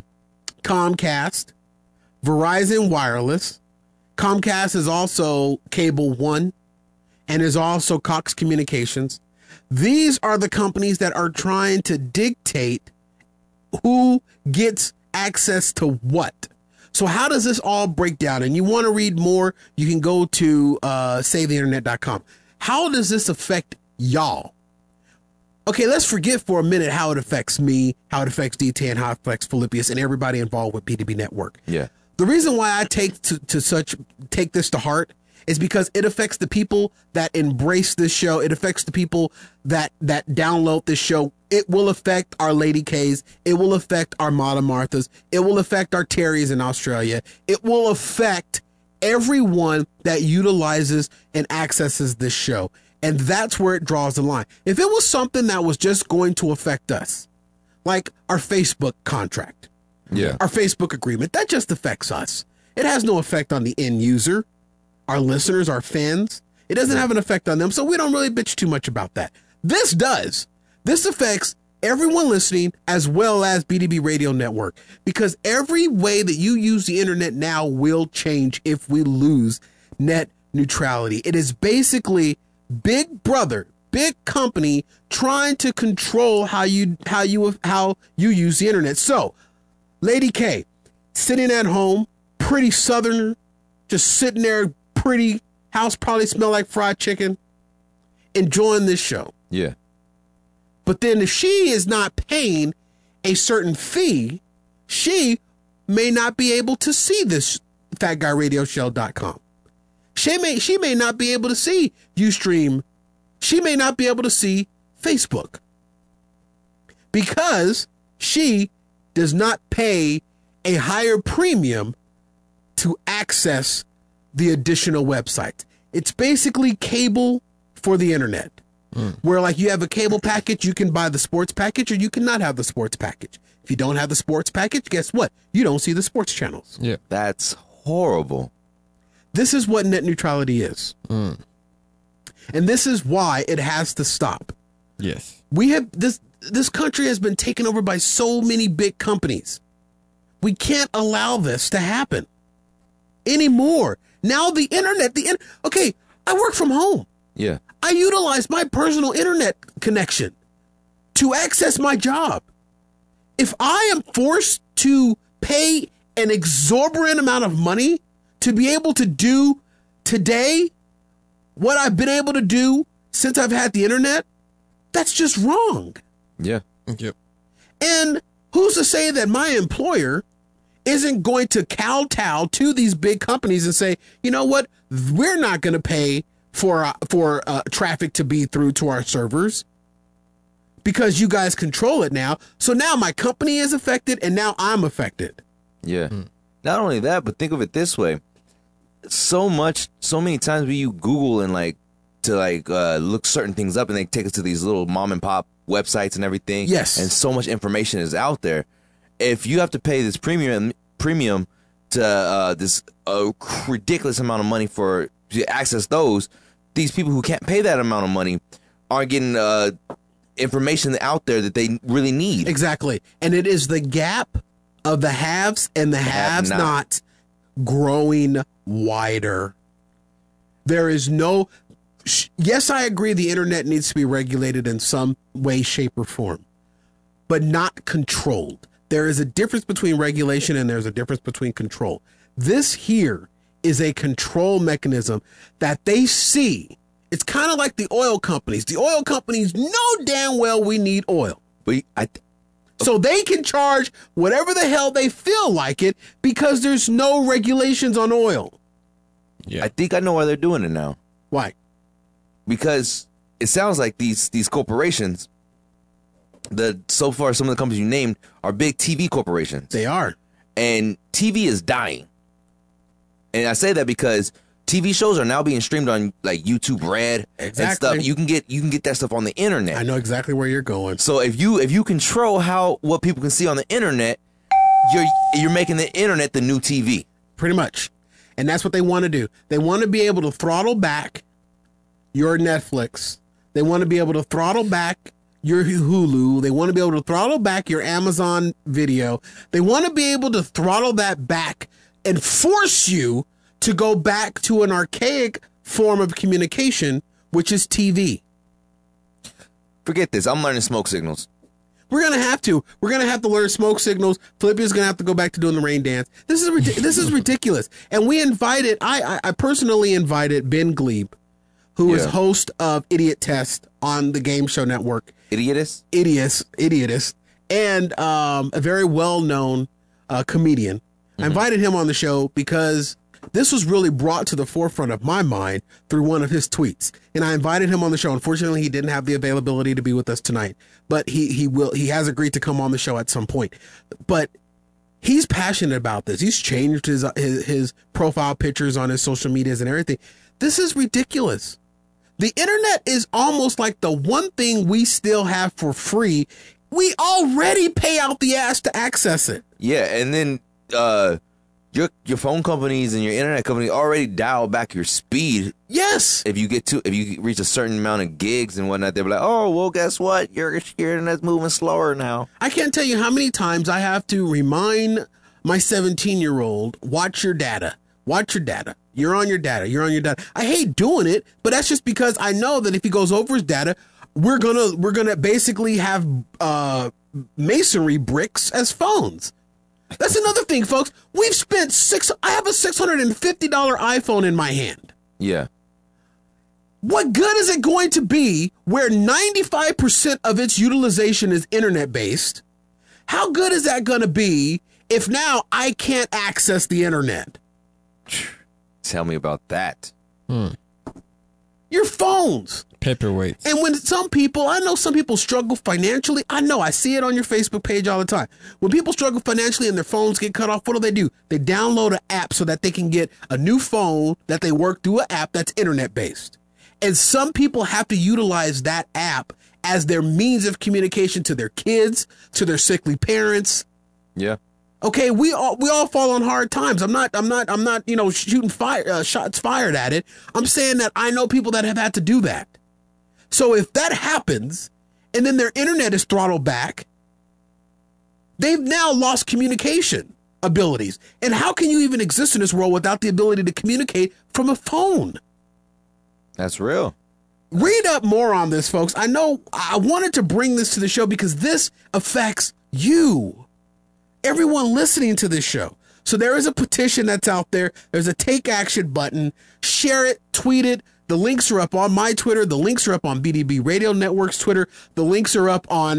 Comcast, Verizon Wireless. Comcast is also Cable One and is also Cox Communications. These are the companies that are trying to dictate who gets access to what. So how does this all break down? And you want to read more, you can go to SaveTheInternet.com. How does this affect y'all? Okay, let's forget for a minute how it affects me, how it affects DT, and how it affects Philippius and everybody involved with PDB Network. Yeah. The reason why I take this to heart is because it affects the people that embrace this show. It affects the people that download this show. It will affect our Lady K's. It will affect our Mata Marthas. It will affect our Terrys in Australia. It will affect everyone that utilizes and accesses this show. And that's where it draws the line. If it was something that was just going to affect us, like our Facebook contract, our Facebook agreement, that just affects us. It has no effect on the end user, our listeners, our fans. It doesn't have an effect on them, so we don't really bitch too much about that. This does. This affects everyone listening as well as BDB Radio Network, because every way that you use the internet now will change if we lose net neutrality. It is basically Big Brother, big company trying to control how you use the internet. So, Lady K, sitting at home, pretty southerner, just sitting there, pretty house probably smell like fried chicken, enjoying this show. Yeah. But then if she is not paying a certain fee, she may not be able to see this FatGuyRadioShow.com. She may not be able to see Ustream. She may not be able to see Facebook because she does not pay a higher premium to access the additional websites. It's basically cable for the internet. Where like you have a cable package, you can buy the sports package or you cannot have the sports package. If you don't have the sports package, guess what? You don't see the sports channels. Yeah. That's horrible. This is what net neutrality is. And this is why it has to stop. Yes. We have this country has been taken over by so many big companies. We can't allow this to happen anymore. Now the internet, okay, I work from home. Yeah. I utilize my personal internet connection to access my job. If I am forced to pay an exorbitant amount of money to be able to do today what I've been able to do since I've had the internet, that's just wrong. Yeah. Yep. And who's to say that my employer isn't going to kowtow to these big companies and say, you know what, we're not going to pay for traffic to be through to our servers because you guys control it now. So now my company is affected and now I'm affected. Yeah. Not only that, but think of it this way. So many times when you Google and look certain things up and they take us to these little mom and pop websites and everything. Yes. And so much information is out there. If you have to pay this premium to this ridiculous amount of money to access these people who can't pay that amount of money aren't getting information out there that they really need. Exactly. And it is the gap of the haves and the have-nots growing wider. There is no... Yes, I agree the internet needs to be regulated in some way, shape, or form, but not controlled. There is a difference between regulation and there's a difference between control. This here is a control mechanism that they see. It's kind of like the oil companies. The oil companies know damn well we need oil. So they can charge whatever the hell they feel like it because there's no regulations on oil. Yeah. I think I know why they're doing it now. Why? Because it sounds like these corporations, so far some of the companies you named are big TV corporations. They are. And TV is dying. And I say that because TV shows are now being streamed on like YouTube Red and stuff. You can get that stuff on the internet. I know exactly where you're going. So if you control what people can see on the internet, you're making the internet the new TV. Pretty much. And that's what they want to do. They want to be able to throttle back your Netflix. They want to be able to throttle back your Hulu. They want to be able to throttle back your Amazon Video. They want to be able to throttle that back and force you to go back to an archaic form of communication, which is TV. Forget this. I'm learning smoke signals. We're going to have to. We're going to have to learn smoke signals. Philippia's going to have to go back to doing the rain dance. This is ridiculous. And we invited, I personally invited Ben Glebe, who is host of Idiot Test on the Game Show Network. Idiotist. And a very well-known comedian. I invited him on the show because this was really brought to the forefront of my mind through one of his tweets. And I invited him on the show. Unfortunately, he didn't have the availability to be with us tonight, but he has agreed to come on the show at some point. But he's passionate about this. He's changed his profile pictures on his social medias and everything. This is ridiculous. The internet is almost like the one thing we still have for free. We already pay out the ass to access it. Yeah, and then your phone companies and your internet company already dial back your speed. Yes. If you reach a certain amount of gigs and whatnot, they'll be like, oh, well, guess what? Your internet's moving slower now. I can't tell you how many times I have to remind my 17-year-old, watch your data. Watch your data. You're on your data. You're on your data. I hate doing it, but that's just because I know that if he goes over his data, we're gonna basically have masonry bricks as phones. That's another thing, folks. We've spent I have a $650 iPhone in my hand. Yeah. What good is it going to be where 95% of its utilization is internet based? How good is that going to be if now I can't access the internet? Tell me about that. Your phones. Paperweights. And when I know some people struggle financially. I see it on your Facebook page all the time. When people struggle financially and their phones get cut off, what do? They download an app so that they can get a new phone that they work through an app that's internet based. And some people have to utilize that app as their means of communication to their kids, to their sickly parents. Yeah. Okay, we all fall on hard times. I'm not, shooting shots fired at it. I'm saying that I know people that have had to do that. So if that happens, and then their internet is throttled back, they've now lost communication abilities. And how can you even exist in this world without the ability to communicate from a phone? That's real. Read up more on this, folks. I know I wanted to bring this to the show because this affects you, everyone listening to this show. So there is a petition that's out there. There's a take action button. Share it, tweet it. The links are up on my Twitter. The links are up on BDB Radio Network's Twitter. The links are up on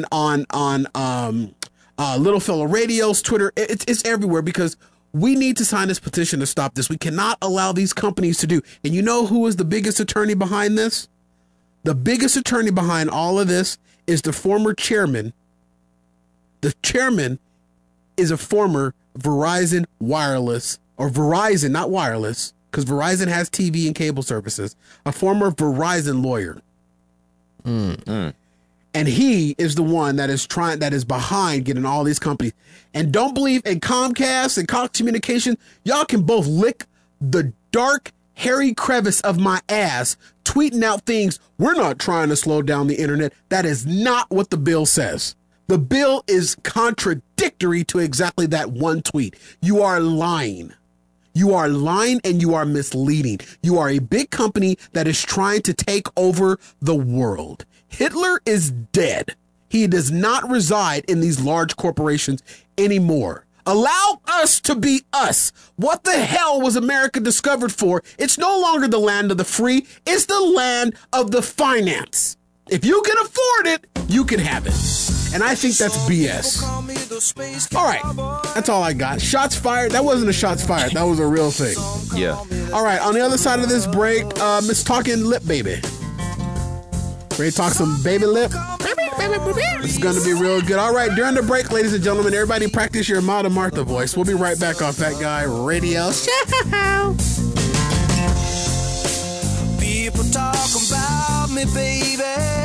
Little Fella Radio's Twitter. It's everywhere because we need to sign this petition to stop this. We cannot allow these companies to do. And you know who is the biggest attorney behind this? The biggest attorney behind all of this is the former chairman. The chairman is a former Verizon Wireless, or Verizon, not wireless, because Verizon has TV and cable services, a former Verizon lawyer. And he is the one that is behind getting all these companies. And don't believe in Comcast and Cox Communication. Y'all can both lick the dark, hairy crevice of my ass, tweeting out things. We're not trying to slow down the internet. That is not what the bill says. The bill is contradictory to exactly that one tweet. You are lying. You are lying and you are misleading. You are a big company that is trying to take over the world. Hitler is dead. He does not reside in these large corporations anymore. Allow us to be us. What the hell was America discovered for? It's no longer the land of the free. It's the land of the finance. If you can afford it, you can have it. And I think that's BS. All right. That's all I got. Shots fired. That wasn't a shots fired. That was a real thing. Yeah. All right. On the other side of this break, Miss Talking Lip Baby. Ready to talk some baby lip? It's going to be real good. All right. During the break, ladies and gentlemen, everybody practice your Mata Martha voice. We'll be right back on Fat Guy Radio Show. People talk about me, baby.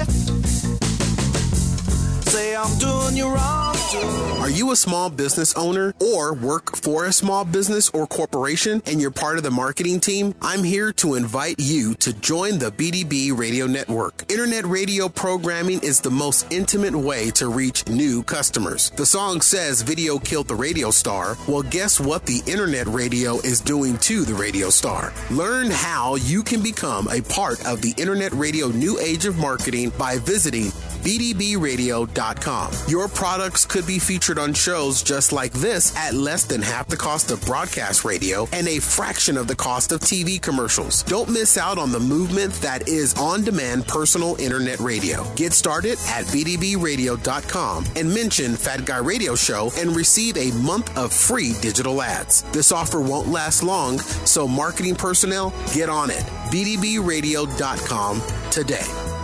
Say I'm doing you wrong. Are you a small business owner or work for a small business or corporation and you're part of the marketing team? I'm here to invite you to join the BDB Radio Network. Internet radio programming is the most intimate way to reach new customers. The song says video killed the radio star. Well, guess what the internet radio is doing to the radio star? Learn how you can become a part of the internet radio new age of marketing by visiting bdbradio.com. Your products could be featured on shows just like this at less than half the cost of broadcast radio and a fraction of the cost of TV commercials. Don't miss out on the movement that is on-demand personal internet radio. Get started at bdbradio.com and mention Fat Guy Radio Show and receive a month of free digital ads. This offer won't last long, so marketing personnel, get on it. bdbradio.com today.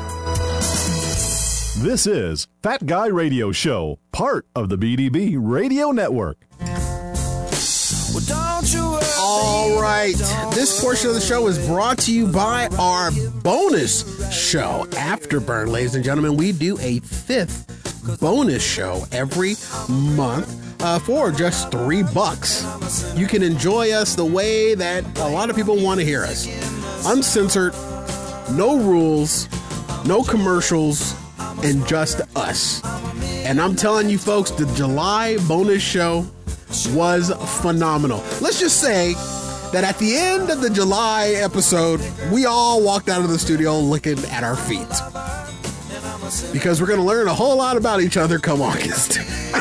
This is Fat Guy Radio Show, part of the BDB Radio Network. Well, don't you worry. All right. This portion of the show is brought to you by our bonus show, Afterburn. Ladies and gentlemen, we do a 5th bonus show every month for just $3. You can enjoy us the way that a lot of people want to hear us. Uncensored, no rules, no commercials, and just us. And I'm telling you folks, the July bonus show was phenomenal. Let's just say that at the end of the July episode, we all walked out of the studio looking at our feet. Because we're going to learn a whole lot about each other come August.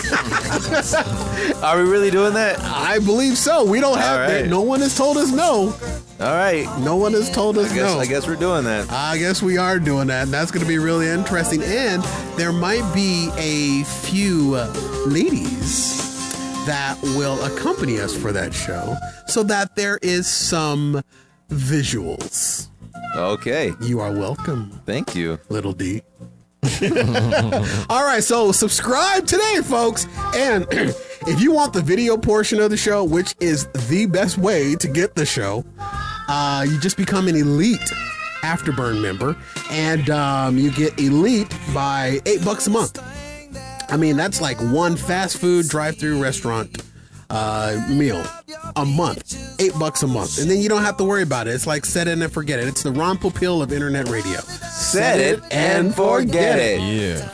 Are we really doing that? I believe so. We don't have that. No one has told us no. All right. No one has told us no. I guess we're doing that. I guess we are doing that. And that's going to be really interesting. And there might be a few ladies that will accompany us for that show so that there is some visuals. Okay. You are welcome. Thank you. Little D. All right, so subscribe today, folks. And if you want the video portion of the show, which is the best way to get the show, you just become an elite Afterburn member, and you get Elite by $8 a month. I mean, that's like one fast food drive-through restaurant meal a month, $8 a month, and then you don't have to worry about it. It's like set it and forget it. It's the Ron Popeil of internet radio. Set it and forget it. Yeah.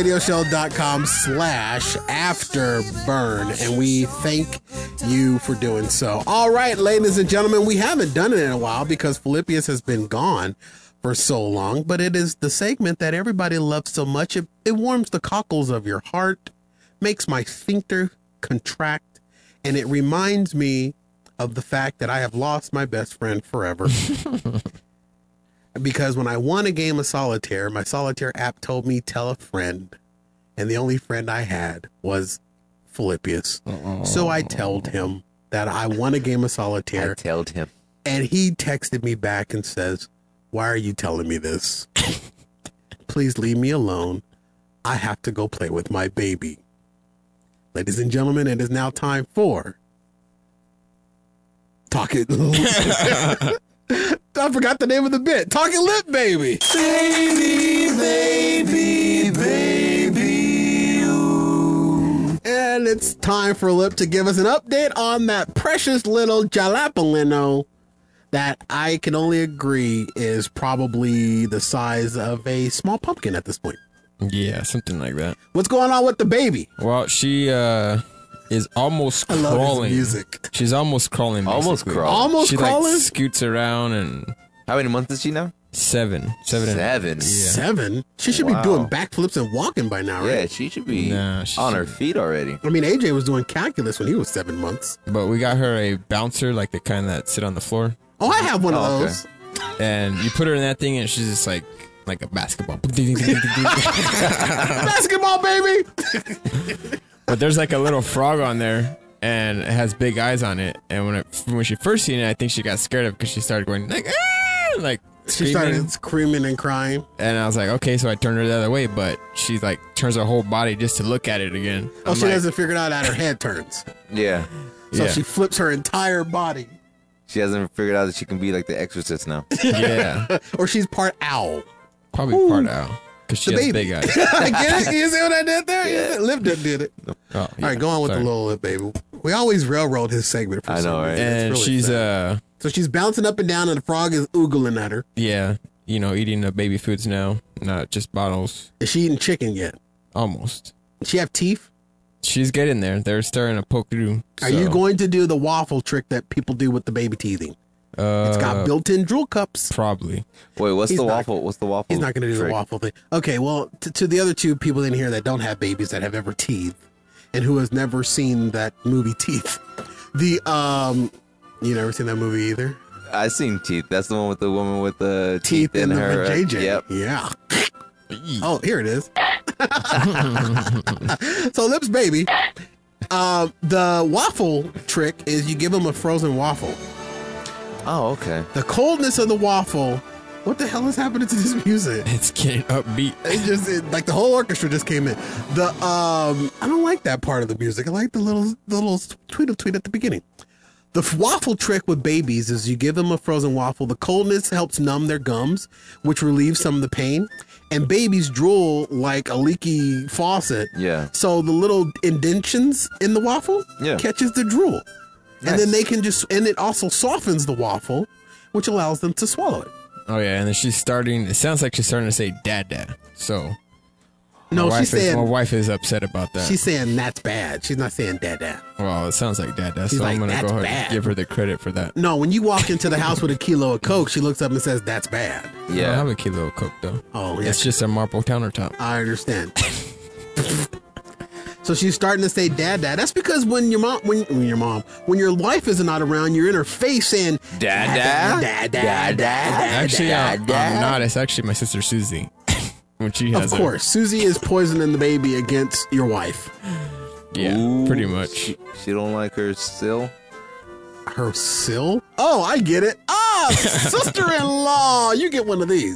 FatGuyRadioShow.com/afterburn, and we thank you for doing so. All right, ladies and gentlemen, we haven't done it in a while because Philippius has been gone for so long, but it is the segment that everybody loves so much. It warms the cockles of your heart, makes my sphincter contract, and it reminds me of the fact that I have lost my best friend forever. Because when I won a game of solitaire, my solitaire app told me tell a friend, and the only friend I had was Philippius. So I told him that I won a game of solitaire. I told him. And he texted me back and says, "Why are you telling me this? Please leave me alone. I have to go play with my baby." Ladies and gentlemen, it is now time for Talk It. I forgot the name of the bit. Talk It Lip, baby. Baby, baby, baby. Ooh. And it's time for Lip to give us an update on that precious little jalapeno that I can only agree is probably the size of a small pumpkin at this point. Yeah, something like that. What's going on with the baby? Well, she is almost crawling. I love his music. She's almost crawling. Basically. Almost crawling. Almost she crawling? like scoots around and. How many months is she now? 7. 7. Seven. Yeah. 7? She should be doing backflips and walking by now, right? Yeah, she should be on her feet already. I mean, AJ was doing calculus when he was 7 months. But we got her a bouncer, like the kind that sit on the floor. Oh, I have one of those. And you put her in that thing, and she's just like a basketball. Basketball, baby! But there's like a little frog on there, and it has big eyes on it. And when she first seen it, I think she got scared of it because she started going like, ah! Like she started screaming and crying. And I was like, okay, so I turned her the other way, but she like turns her whole body just to look at it again. Oh, she hasn't figured out how her head turns. Yeah. So she flips her entire body. She hasn't figured out that she can be like the Exorcist now. Yeah. Or she's part owl. Probably part owl. Because she has big eyes. I get it? You see what I did there? Yeah. Liv did it. Oh, All right, go on with the little Lip, baby. We always railroad his segment for some reason. And really she's sad. So she's bouncing up and down, and the frog is oogling at her. Yeah, eating the baby foods now, not just bottles. Is she eating chicken yet? Almost. Does she have teeth? She's getting there. They're starting to poke through. Are you going to do the waffle trick that people do with the baby teething? It's got built-in drool cups. Probably. Wait, what's the waffle? What's the waffle? He's not going to do the waffle thing. Okay, well, to the other two people in here that don't have babies that have ever teethed and who has never seen that movie Teeth, you never seen that movie either? I seen Teeth. That's the one with the woman with the teeth in her JJ. Yep. Yeah. Oh, here it is. So Lips baby, the waffle trick is you give them a frozen waffle. Oh, okay. The coldness of the waffle. What the hell is happening to this music? It's getting upbeat. Like the whole orchestra just came in. I don't like that part of the music. I like the little tweet at the beginning. The waffle trick with babies is you give them a frozen waffle. The coldness helps numb their gums, which relieves some of the pain. And babies drool like a leaky faucet. Yeah. So the little indentions in the waffle catches the drool. Nice. And then they can and it also softens the waffle, which allows them to swallow it. Oh, yeah. And then it sounds like she's starting to say dad. So. No, she's saying. My wife is upset about that. She's saying that's bad. She's not saying dad. Well, it sounds like dad. She's so like, I'm going to that's go ahead bad. and give her the credit for that. No, when you walk into the house with a kilo of Coke, she looks up and says, that's bad. Yeah. I don't have a kilo of Coke, though. Oh, yeah. It's just a marble countertop. I understand. So she's starting to say dad. That's because when your wife is not around, you're in her face saying dad. Actually, I'm not. It's actually my sister Susie. When she has of course, Susie is poisoning the baby against your wife. Yeah, pretty much. She don't like her still. Her sill? Oh, I get it. Sister-in-law, you get one of these.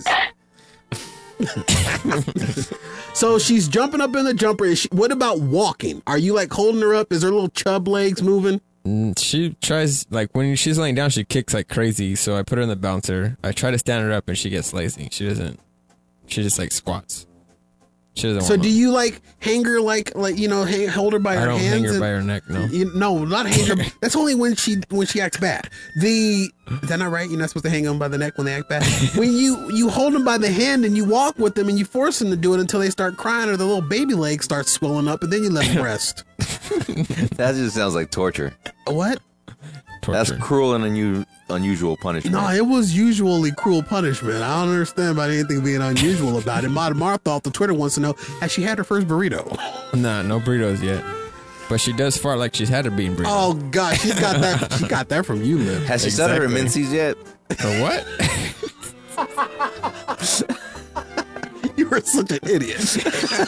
So she's jumping up in the jumper. What about walking? Are you like holding her up? Is her little chub legs moving? She tries, like, when she's laying down, she kicks like crazy. So I put her in the bouncer. I try to stand her up, and she gets lazy. She just like squats. She doesn't. So do you like hang her like hold her by her hands? I don't hang her by her neck. No. No, not hang her. That's only when she acts bad. Is that not right? You're not supposed to hang them by the neck when they act bad. When you hold them by the hand and you walk with them and you force them to do it until they start crying or the little baby legs start swelling up, and then you let them rest. That just sounds like torture. What? That's cruel and unusual punishment. No, it was usually cruel punishment. I don't understand about anything being unusual about it. Martha off the Twitter wants to know, has she had her first burrito? Nah, no burritos yet. But she does fart like she's had a bean burrito. Oh God, she got that. She got that from you, Liv. Has she started her minces yet? For what? You were such an idiot.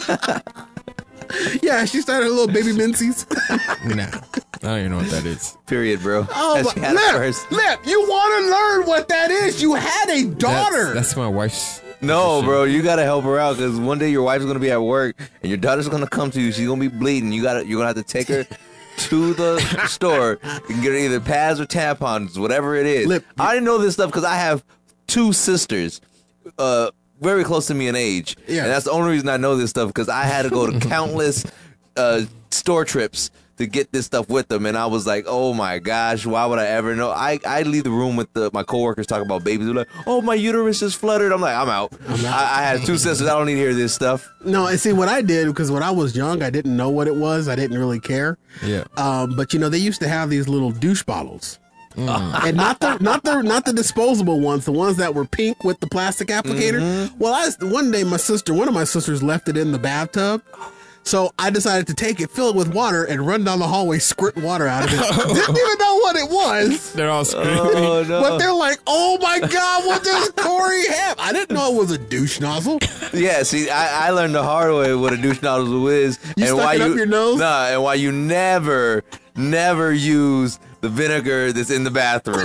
Yeah, she started her little baby minces. Nah, I don't even know what that is. Period, bro. Oh, Has she had it first? Lip, you want to learn what that is? You had a daughter. That's my wife's. No, bro, you gotta help her out because one day your wife's gonna be at work and your daughter's gonna come to you. She's gonna be bleeding. You're gonna have to take her to the store. You can get her either pads or tampons, whatever it is. Lip, I didn't know this stuff because I have two sisters, very close to me in age, Yeah. and that's the only reason I know this stuff because I had to go to countless store trips to get this stuff with them, and I was like, oh my gosh, why would I ever know? I leave the room with my coworkers talking about babies. They're like, oh, my uterus is fluttered. I'm like, I'm out. I had two sisters. I don't need to hear this stuff. No, and see what I did, because when I was young, I didn't know what it was. I didn't really care. Yeah. But they used to have these little douche bottles. And not the disposable ones, the ones that were pink with the plastic applicator. Mm-hmm. Well, one day one of my sisters left it in the bathtub. So I decided to take it, fill it with water, and run down the hallway, squirt water out of it. Didn't even know what it was. They're all screaming. Oh, no. But they're like, oh my God, what does Corey have? I didn't know it was a douche nozzle. Yeah, see, I learned the hard way what a douche nozzle is. You and stuck why it up your nose? Nah, and why you never use the vinegar that's in the bathroom.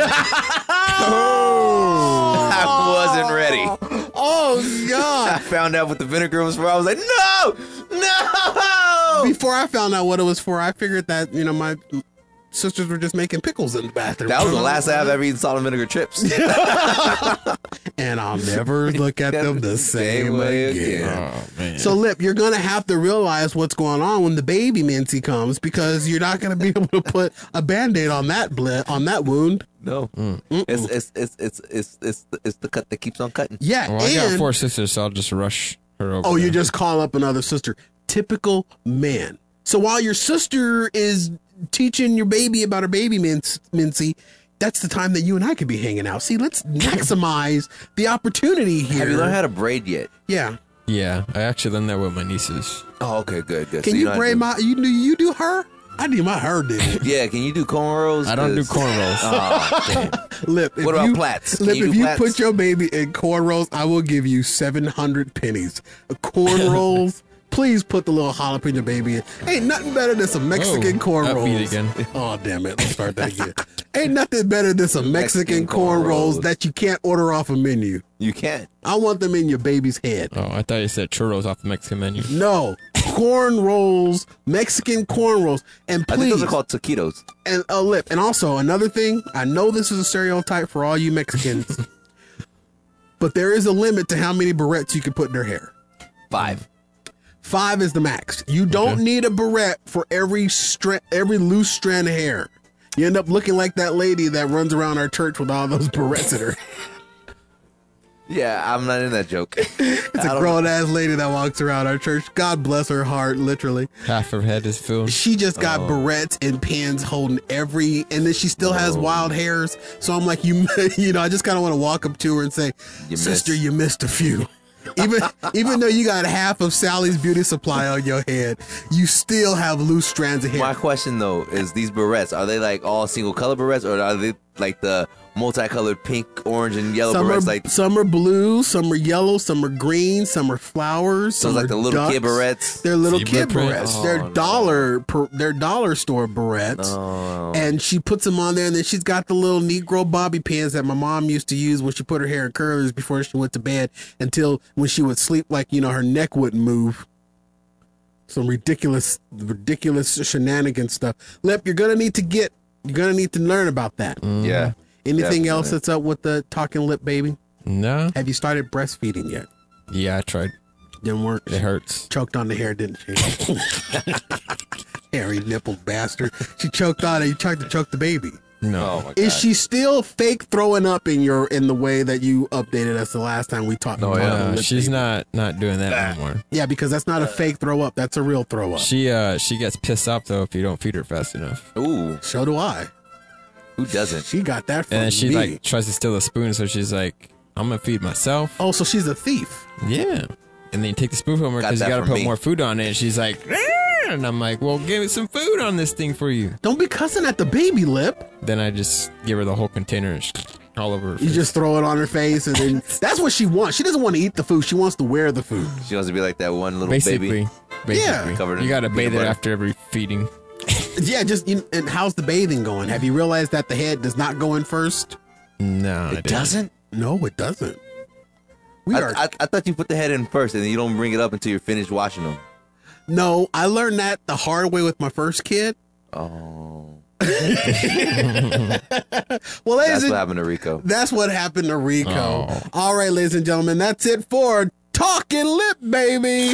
I wasn't ready. Oh, God. I found out what the vinegar was for. I was like, no! Before I found out what it was for, I figured that, my sisters were just making pickles in the bathroom. That was the last time I've ever eaten salt and vinegar chips. And I'll never look at them the same way again. Oh, man. So, Lip, you're going to have to realize what's going on when the baby mincy comes, because you're not going to be able to put a Band-Aid on that wound. No. It's the cut that keeps on cutting. Yeah, Well, I got 4 sisters, so I'll just rush her over. Oh, you there. just call up another sister. Typical man. So while your sister is teaching your baby about her baby mincy, that's the time that you and I could be hanging out. See, let's maximize the opportunity here. Have you learned how to braid yet? Yeah. Yeah, I actually learned that with my nieces. Oh, okay, good. Can So you don't braid have to- you do her? I need my hair did. Yeah, can you do cornrows? I don't do 'Cause- cornrows. Oh, damn. Lip, if What about you- plaits? Lip, Can you if do you plaits? put your baby in cornrows, I will give you 700 pennies. Cornrows. Please put the little jalapeno baby in. Ain't nothing better than some Mexican cornrows. Upbeat again. Oh, damn it. Let's start that again. Ain't nothing better than some Mexican cornrows that you can't order off a menu. You can't. I want them in your baby's head. Oh, I thought you said churros off the Mexican menu. No. Cornrows, Mexican cornrows. And please. I think those are called taquitos. And a Lip. And also, another thing, I know this is a stereotype for all you Mexicans, but there is a limit to how many barrettes you can put in their hair. 5. 5 is the max. You don't need a barrette for every loose strand of hair. You end up looking like that lady that runs around our church with all those barrettes in her. Yeah, I'm not in that joke. It's a grown-ass lady that walks around our church. God bless her heart, literally. Half her head is filled. She just got barrettes and pins holding and then she still has wild hairs. So I'm like, I just kind of want to walk up to her and say, sister, you missed a few. Even though you got half of Sally's beauty supply on your head, you still have loose strands of hair. My question though is, these barrettes, are they like all single color barrettes, or are they like the multicolored pink, orange, and yellow barrettes? Some are blue, some are yellow, some are green, some are flowers. So some like are the little ducks. kid barrettes? They're little Zebra kid print? barrettes. Oh, They're dollar store barrettes. Oh. And she puts them on there, and then she's got the little Negro bobby pins that my mom used to use when she put her hair in curlers before she went to bed, until when she would sleep, like, her neck wouldn't move. Some ridiculous shenanigans stuff. Lip, you're going to need to get You're gonna need to learn about that. Yeah. Anything Definitely. else that's up with the talking lip baby? No. Have you started breastfeeding yet? Yeah, I tried. Didn't work. It hurts. Choked on the hair, didn't she? Hairy nipple bastard. She choked on it. You tried to choke the baby. No. Oh my God. Is she still fake throwing up in the way that you updated us the last time we talked? about the lip she's baby? not doing that anymore. Yeah, because that's not a fake throw up. That's a real throw up. She gets pissed off though if you don't feed her fast enough. Ooh, So do I. who doesn't? She got that from And then she me. like tries to steal a spoon, so she's like, "I'm gonna feed myself." Oh, so she's a thief. Yeah. And then you take the spoon from her Got because you that got to from put me. more food on it. And she's like, "Ah!" And I'm like, well, give me some food on this thing for you. Don't be cussing at the baby lip. Then I just give her the whole container all over her You face. just throw it on her face, and then that's what she wants. She doesn't want to eat the food. She wants to wear the food. She wants to be like that one little Basically. baby. Yeah. Covered in You got to peanut bathe it butter. after every feeding. Yeah, and how's the bathing going? Have you realized that the head does not go in first? No, It doesn't? No, it doesn't. I thought you put the head in first and then you don't bring it up until you're finished washing them. No, I learned that the hard way with my first kid. Oh. Well, That's what happened to Rico. That's what happened to Rico. All right, ladies and gentlemen, that's it for Talking Lip, baby.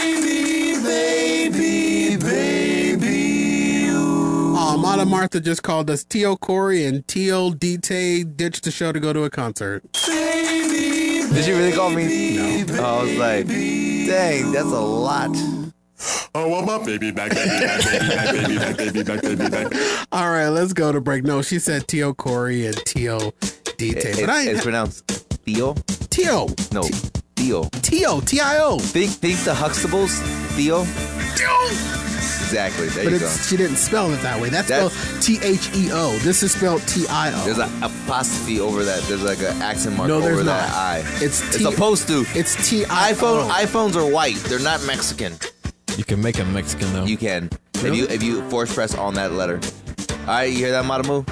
Oh, Mata Martha just called us. Tio Corey and Tio Dite ditched the show to go to a concert. Did you really call me? No. I was like, dang, that's a lot. I want my baby back, baby back, baby back, baby back, baby back, baby back. All right, let's go to break. No, she said Tio Corey and Tio Dite. It's pronounced Theo? Tio. No, Theo. Tio, T-I-O. Think the Huxtables, Theo? Exactly. There But you go. she didn't spell it that way. That's spelled T-H-E-O. This is spelled T-I-O. There's an apostrophe over that. There's like an accent mark No, over there's that not. I. It's supposed to. It's T-I-O. iPhones are white. They're not Mexican. You can make them Mexican though. You can. Really? If you force press on that letter. All right, you hear that, Matamu?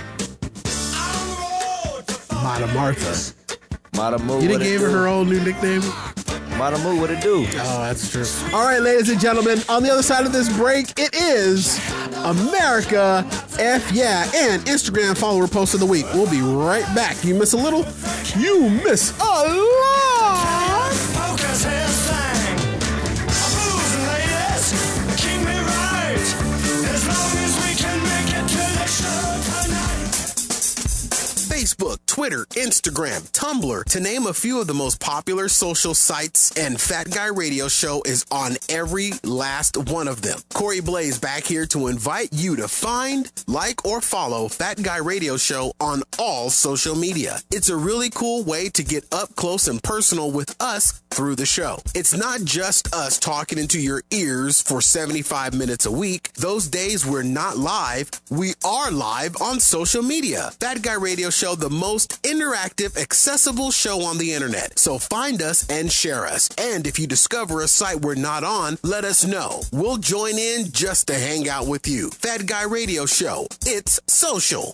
Mata Martha. Matamu. You didn't what it give her do? her own new nickname? Matamu, what it do? Oh, that's true. All right, ladies and gentlemen, on the other side of this break, it is America F Yeah and Instagram follower post of the week. We'll be right back. You miss a little, you miss a lot. Focus his thing. Blues ladies, keep me right. As long as we can make it to the show tonight. Facebook, Twitter, Instagram, Tumblr, to name a few of the most popular social sites, and Fat Guy Radio Show is on every last one of them. Corey Blaze back here to invite you to find, like, or follow Fat Guy Radio Show on all social media. It's a really cool way to get up close and personal with us through the show. It's not just us talking into your ears for 75 minutes a week. Those days we're not live, we are live on social media. Fat Guy Radio Show, the most interactive, accessible show on the internet. So find us and share us. And if you discover a site we're not on, let us know. We'll join in just to hang out with you. Fat Guy Radio Show. It's social.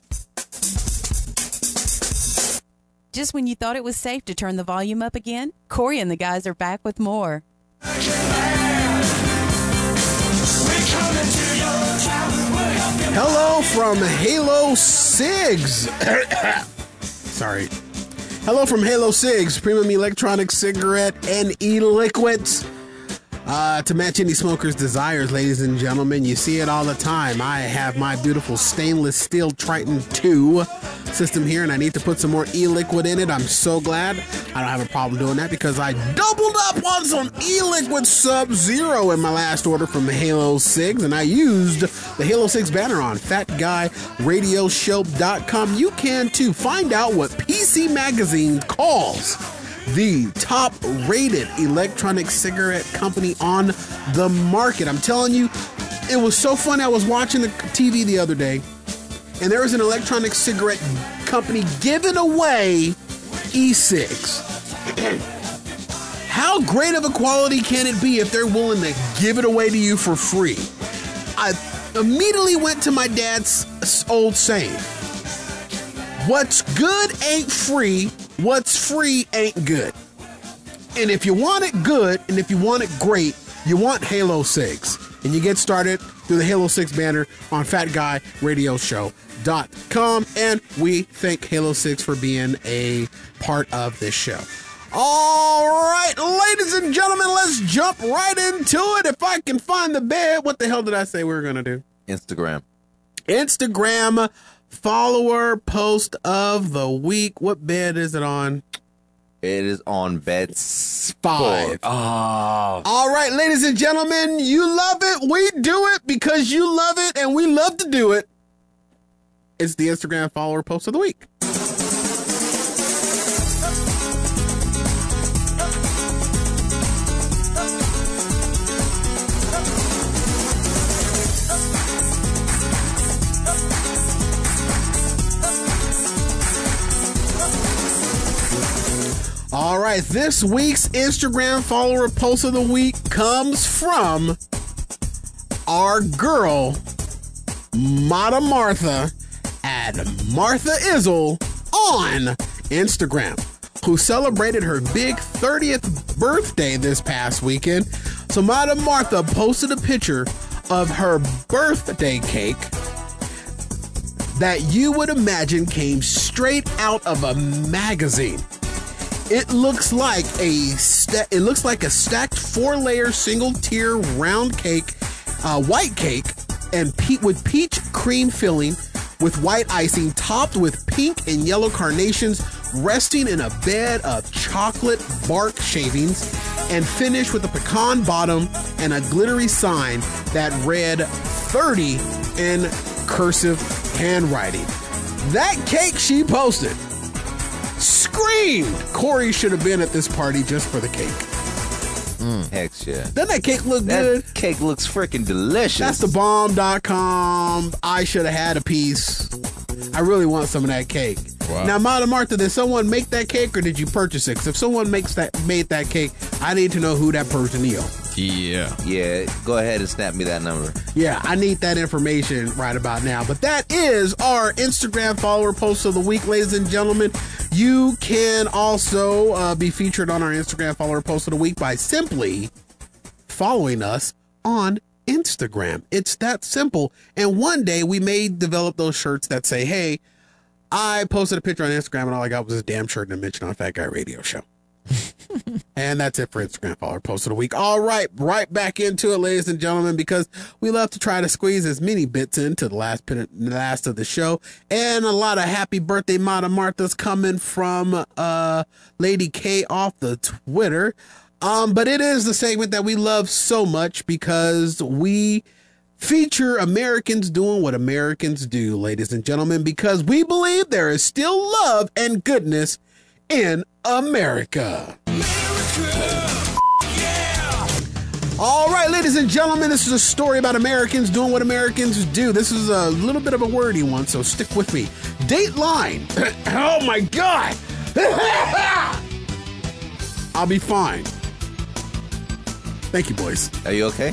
Just when you thought it was safe to turn the volume up again, Corey and the guys are back with more. Hello from Halo Cigs. Sorry. Hello from Halo Cigs, premium electronic cigarette and e-liquids. To match any smoker's desires, ladies and gentlemen, you see it all the time. I have my beautiful stainless steel Triton 2 system here, and I need to put some more e-liquid in it. I'm so glad I don't have a problem doing that because I doubled up on some e-liquid Sub-Zero in my last order from Halo 6, and I used the Halo 6 banner on FatGuyRadioShow.com. You can too. Find out what PC Magazine calls the top-rated electronic cigarette company on the market. I'm telling you, it was so funny. I was watching the TV the other day, and there was an electronic cigarette company giving away e-cigs. How great of a quality can it be if they're willing to give it away to you for free? I immediately went to my dad's old saying, what's good ain't free, what's free ain't good. And if you want it good, and if you want it great, you want Halo 6. And you get started through the Halo 6 banner on fatguyradioshow.com. And we thank Halo 6 for being a part of this show. All right, ladies and gentlemen, let's jump right into it. If I can find the bed, what the hell did I say we were going to do? Instagram follower post of the week. What bed is it on? It is on bed 5. Oh. All right, ladies and gentlemen, you love it. We do it because you love it, and we love to do it. It's the Instagram follower post of the week. All right, this week's Instagram follower post of the week comes from our girl, Mata Martha at Martha Izzle on Instagram, who celebrated her big 30th birthday this past weekend. So Mata Martha posted a picture of her birthday cake that you would imagine came straight out of a magazine. It looks like a stacked 4-layer single-tier round cake, white cake, and with peach cream filling, with white icing, topped with pink and yellow carnations, resting in a bed of chocolate bark shavings, and finished with a pecan bottom and a glittery sign that read 30 in cursive handwriting. That cake she posted screamed Corey should have been at this party just for the cake. Heck yeah. Doesn't that cake look good? That cake looks freaking delicious. That's the bomb.com. I should have had a piece. I really want some of that cake. Wow. Now, Mata Martha, did someone make that cake or did you purchase it? Because if someone made that cake, I need to know who that person is. Yeah. Yeah, go ahead and snap me that number. Yeah, I need that information right about now. But that is our Instagram follower post of the week, ladies and gentlemen. You can also be featured on our Instagram follower post of the week by simply following us on Instagram. It's that simple. And one day we may develop those shirts that say, hey, I posted a picture on Instagram and all I got was a damn shirt and a mention on Fat Guy Radio Show. And that's it for Instagram follower post of the week. All right, right back into it, ladies and gentlemen, because we love to try to squeeze as many bits into the last of the show. And a lot of happy birthday Mata Marthas coming from Lady K off the Twitter. But it is the segment that we love so much because we feature Americans doing what Americans do, ladies and gentlemen, because we believe there is still love and goodness in America. All right, ladies and gentlemen, this is a story about Americans doing what Americans do. This is a little bit of a wordy one, so stick with me. Dateline. Oh, my God. I'll be fine. Thank you, boys. Are you okay?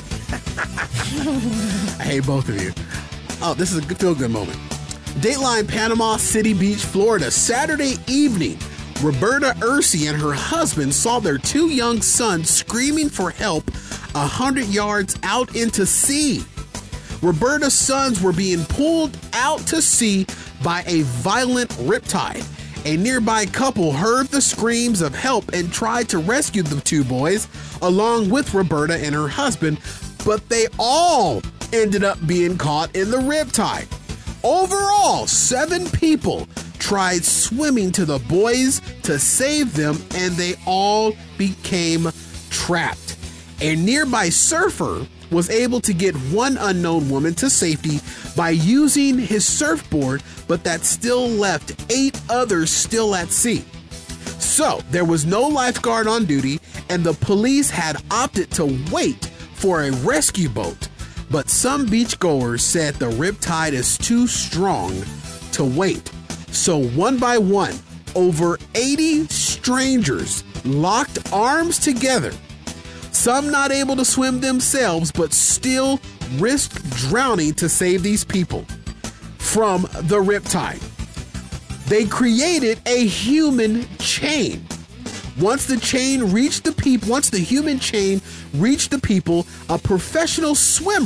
I hate both of you. Oh, this is a feel-good moment. Dateline, Panama City Beach, Florida, Saturday evening. Roberta Ursi and her husband saw their 2 young sons screaming for help 100 yards out into sea. Roberta's sons were being pulled out to sea by a violent riptide. A nearby couple heard the screams of help and tried to rescue the 2 boys, along with Roberta and her husband, but they all ended up being caught in the riptide. Overall, 7 people tried swimming to the boys to save them, and they all became trapped. A nearby surfer was able to get one unknown woman to safety by using his surfboard, but that still left 8 others still at sea. So there was no lifeguard on duty, and the police had opted to wait for a rescue boat. But some beachgoers said the riptide is too strong to wait. So one by one, over 80 strangers locked arms together, some not able to swim themselves, but still risked drowning to save these people from the riptide. They created a human chain. Once the human chain reached the people, a professional swimmer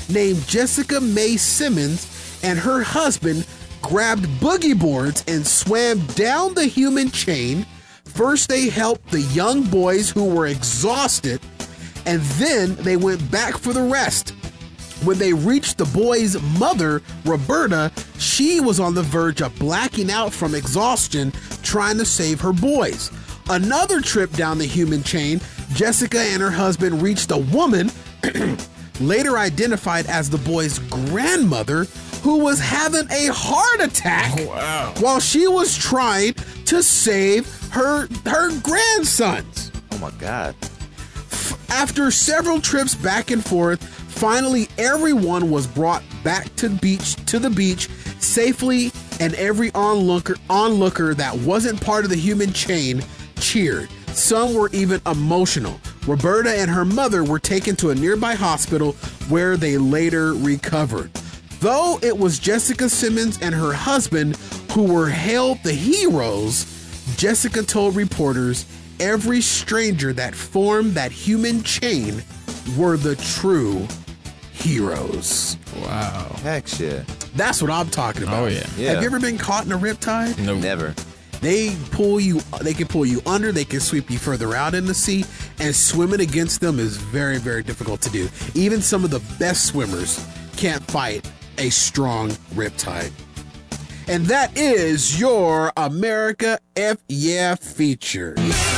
named Jessica Mae Simmons and her husband grabbed boogie boards and swam down the human chain. First, they helped the young boys who were exhausted, and then they went back for the rest. When they reached the boys' mother, Roberta, she was on the verge of blacking out from exhaustion trying to save her boys. Another trip down the human chain, Jessica and her husband reached a woman, later identified as the boys' grandmother, who was having a heart attack while she was trying to save her grandsons. Oh my God. After several trips back and forth, finally everyone was brought back to the beach safely, and every onlooker that wasn't part of the human chain cheered. Some were even emotional. Roberta and her mother were taken to a nearby hospital where they later recovered. Though it was Jessica Simmons and her husband who were hailed the heroes, Jessica told reporters every stranger that formed that human chain were the true heroes. Wow. Heck yeah. That's what I'm talking about. Oh, yeah. Have you ever been caught in a riptide? No. Never. They can pull you under, they can sweep you further out in the sea, and swimming against them is very, very difficult to do. Even some of the best swimmers can't fight a strong riptide. And that is your America F Yeah feature.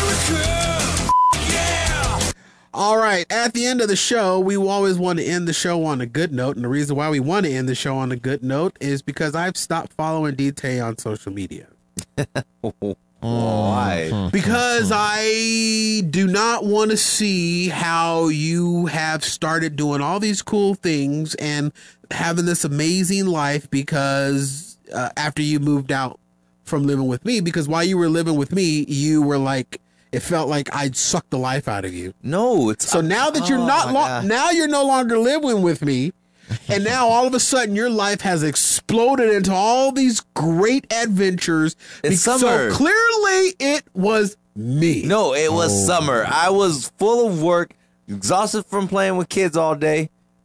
All right, at the end of the show, we always want to end the show on a good note. And the reason why we want to end the show on a good note is because I've stopped following DT on social media. Why? Because I do not want to see how you have started doing all these cool things and having this amazing life because after you moved out from living with me, because while you were living with me, you were like, it felt like I'd sucked the life out of you. No, it's so now that you're now you're no longer living with me, and now all of a sudden your life has exploded into all these great adventures. It's summer. So clearly it was me. No, it was summer. I was full of work, exhausted from playing with kids all day.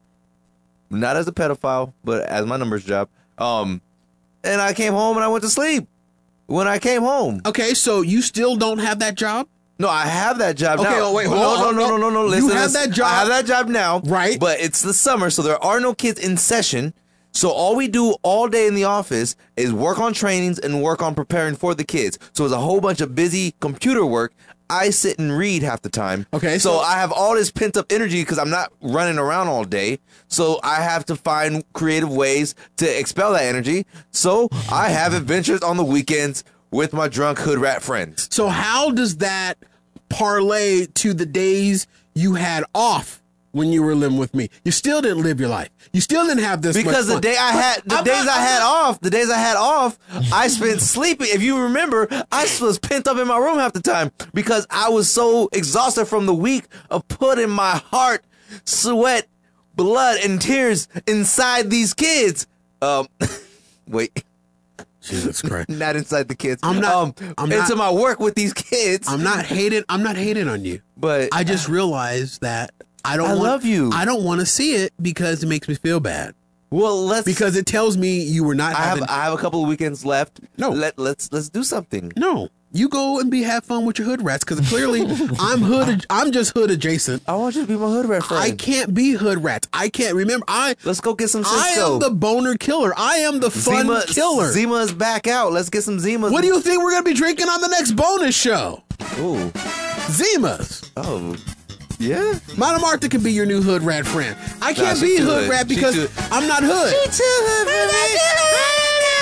Not as a pedophile, but as my numbers job. And I came home and I went to sleep when I came home. Okay, so you still don't have that job? No, I have that job now. Okay, oh, wait, no. Listen, you have that job? I have that job now. Right. But it's the summer, so there are no kids in session. So all we do all day in the office is work on trainings and work on preparing for the kids. So it's a whole bunch of busy computer work. I sit and read half the time. Okay. So I have all this pent up energy because I'm not running around all day. So I have to find creative ways to expel that energy. So I have adventures on the weekends with my drunk hood rat friends. So how does that parlay to the days you had off when you were living with me? You still didn't live your life. You still didn't have this because much fun. the days I had off, I spent sleeping. If you remember, I was pent up in my room half the time because I was so exhausted from the week of putting my heart, sweat, blood, and tears inside these kids. Wait. Jesus Christ. Not inside the kids. I'm not into my work with these kids. I'm not hating on you. But I just realized that I love you. I don't want to see it because it makes me feel bad. Well, because it tells me you were not I have a couple of weekends left. No. Let's do something. No. You go and have fun with your hood rats because clearly I'm just hood adjacent. I want you to be my hood rat friend. I can't be hood rats. I can't remember. Let's go get some Cisco. I am the boner killer. I am the fun killer. Zima is back out. Let's get some Zimas. What do you think we're going to be drinking on the next bonus show? Ooh. Zimas. Oh. Yeah. Mama Martha can be your new hood rat friend. I can't be hood rat because I'm not hood. She too hood for me.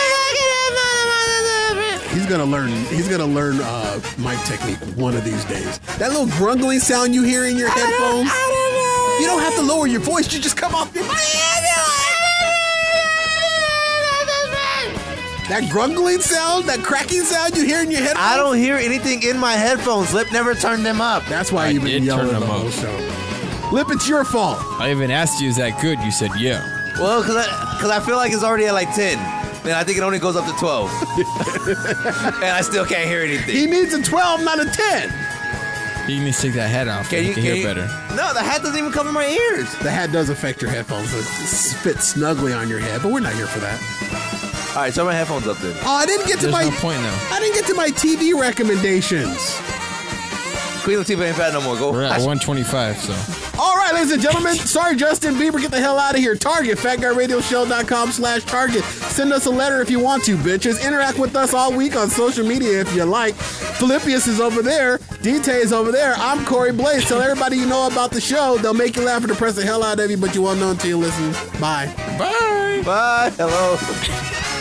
He's gonna learn mic technique one of these days. That little grumbling sound you hear in your headphones. You don't have to lower your voice. You just come off your. That grumbling sound, that cracking sound you hear in your headphones. I don't hear anything in my headphones. Lip never turned them up. That's why you've been yelling the whole show. Lip, it's your fault. I even asked you, is that good? You said yeah. Well, because I feel like it's already at like 10. And I think it only goes up to 12. And I still can't hear anything. He needs a 12, not a 10. He needs to take that head off. Can you hear better? No, the hat doesn't even cover my ears. The hat does affect your headphones. It fits snugly on your head, but we're not here for that. All right, turn my headphones up then. Oh, I didn't get to There's my no point now. I didn't get to my TV recommendations. Queen Latifah ain't fat no more. Go. We're at 125, so. All right, ladies and gentlemen. Sorry, Justin Bieber. Get the hell out of here. Target, fatguyradioshow.com/target. Send us a letter if you want to, bitches. Interact with us all week on social media if you like. Philippius is over there. DT is over there. I'm Corey Blaze. Tell everybody you know about the show. They'll make you laugh or depress the hell out of you, but you won't know until you listen. Bye. Bye. Hello.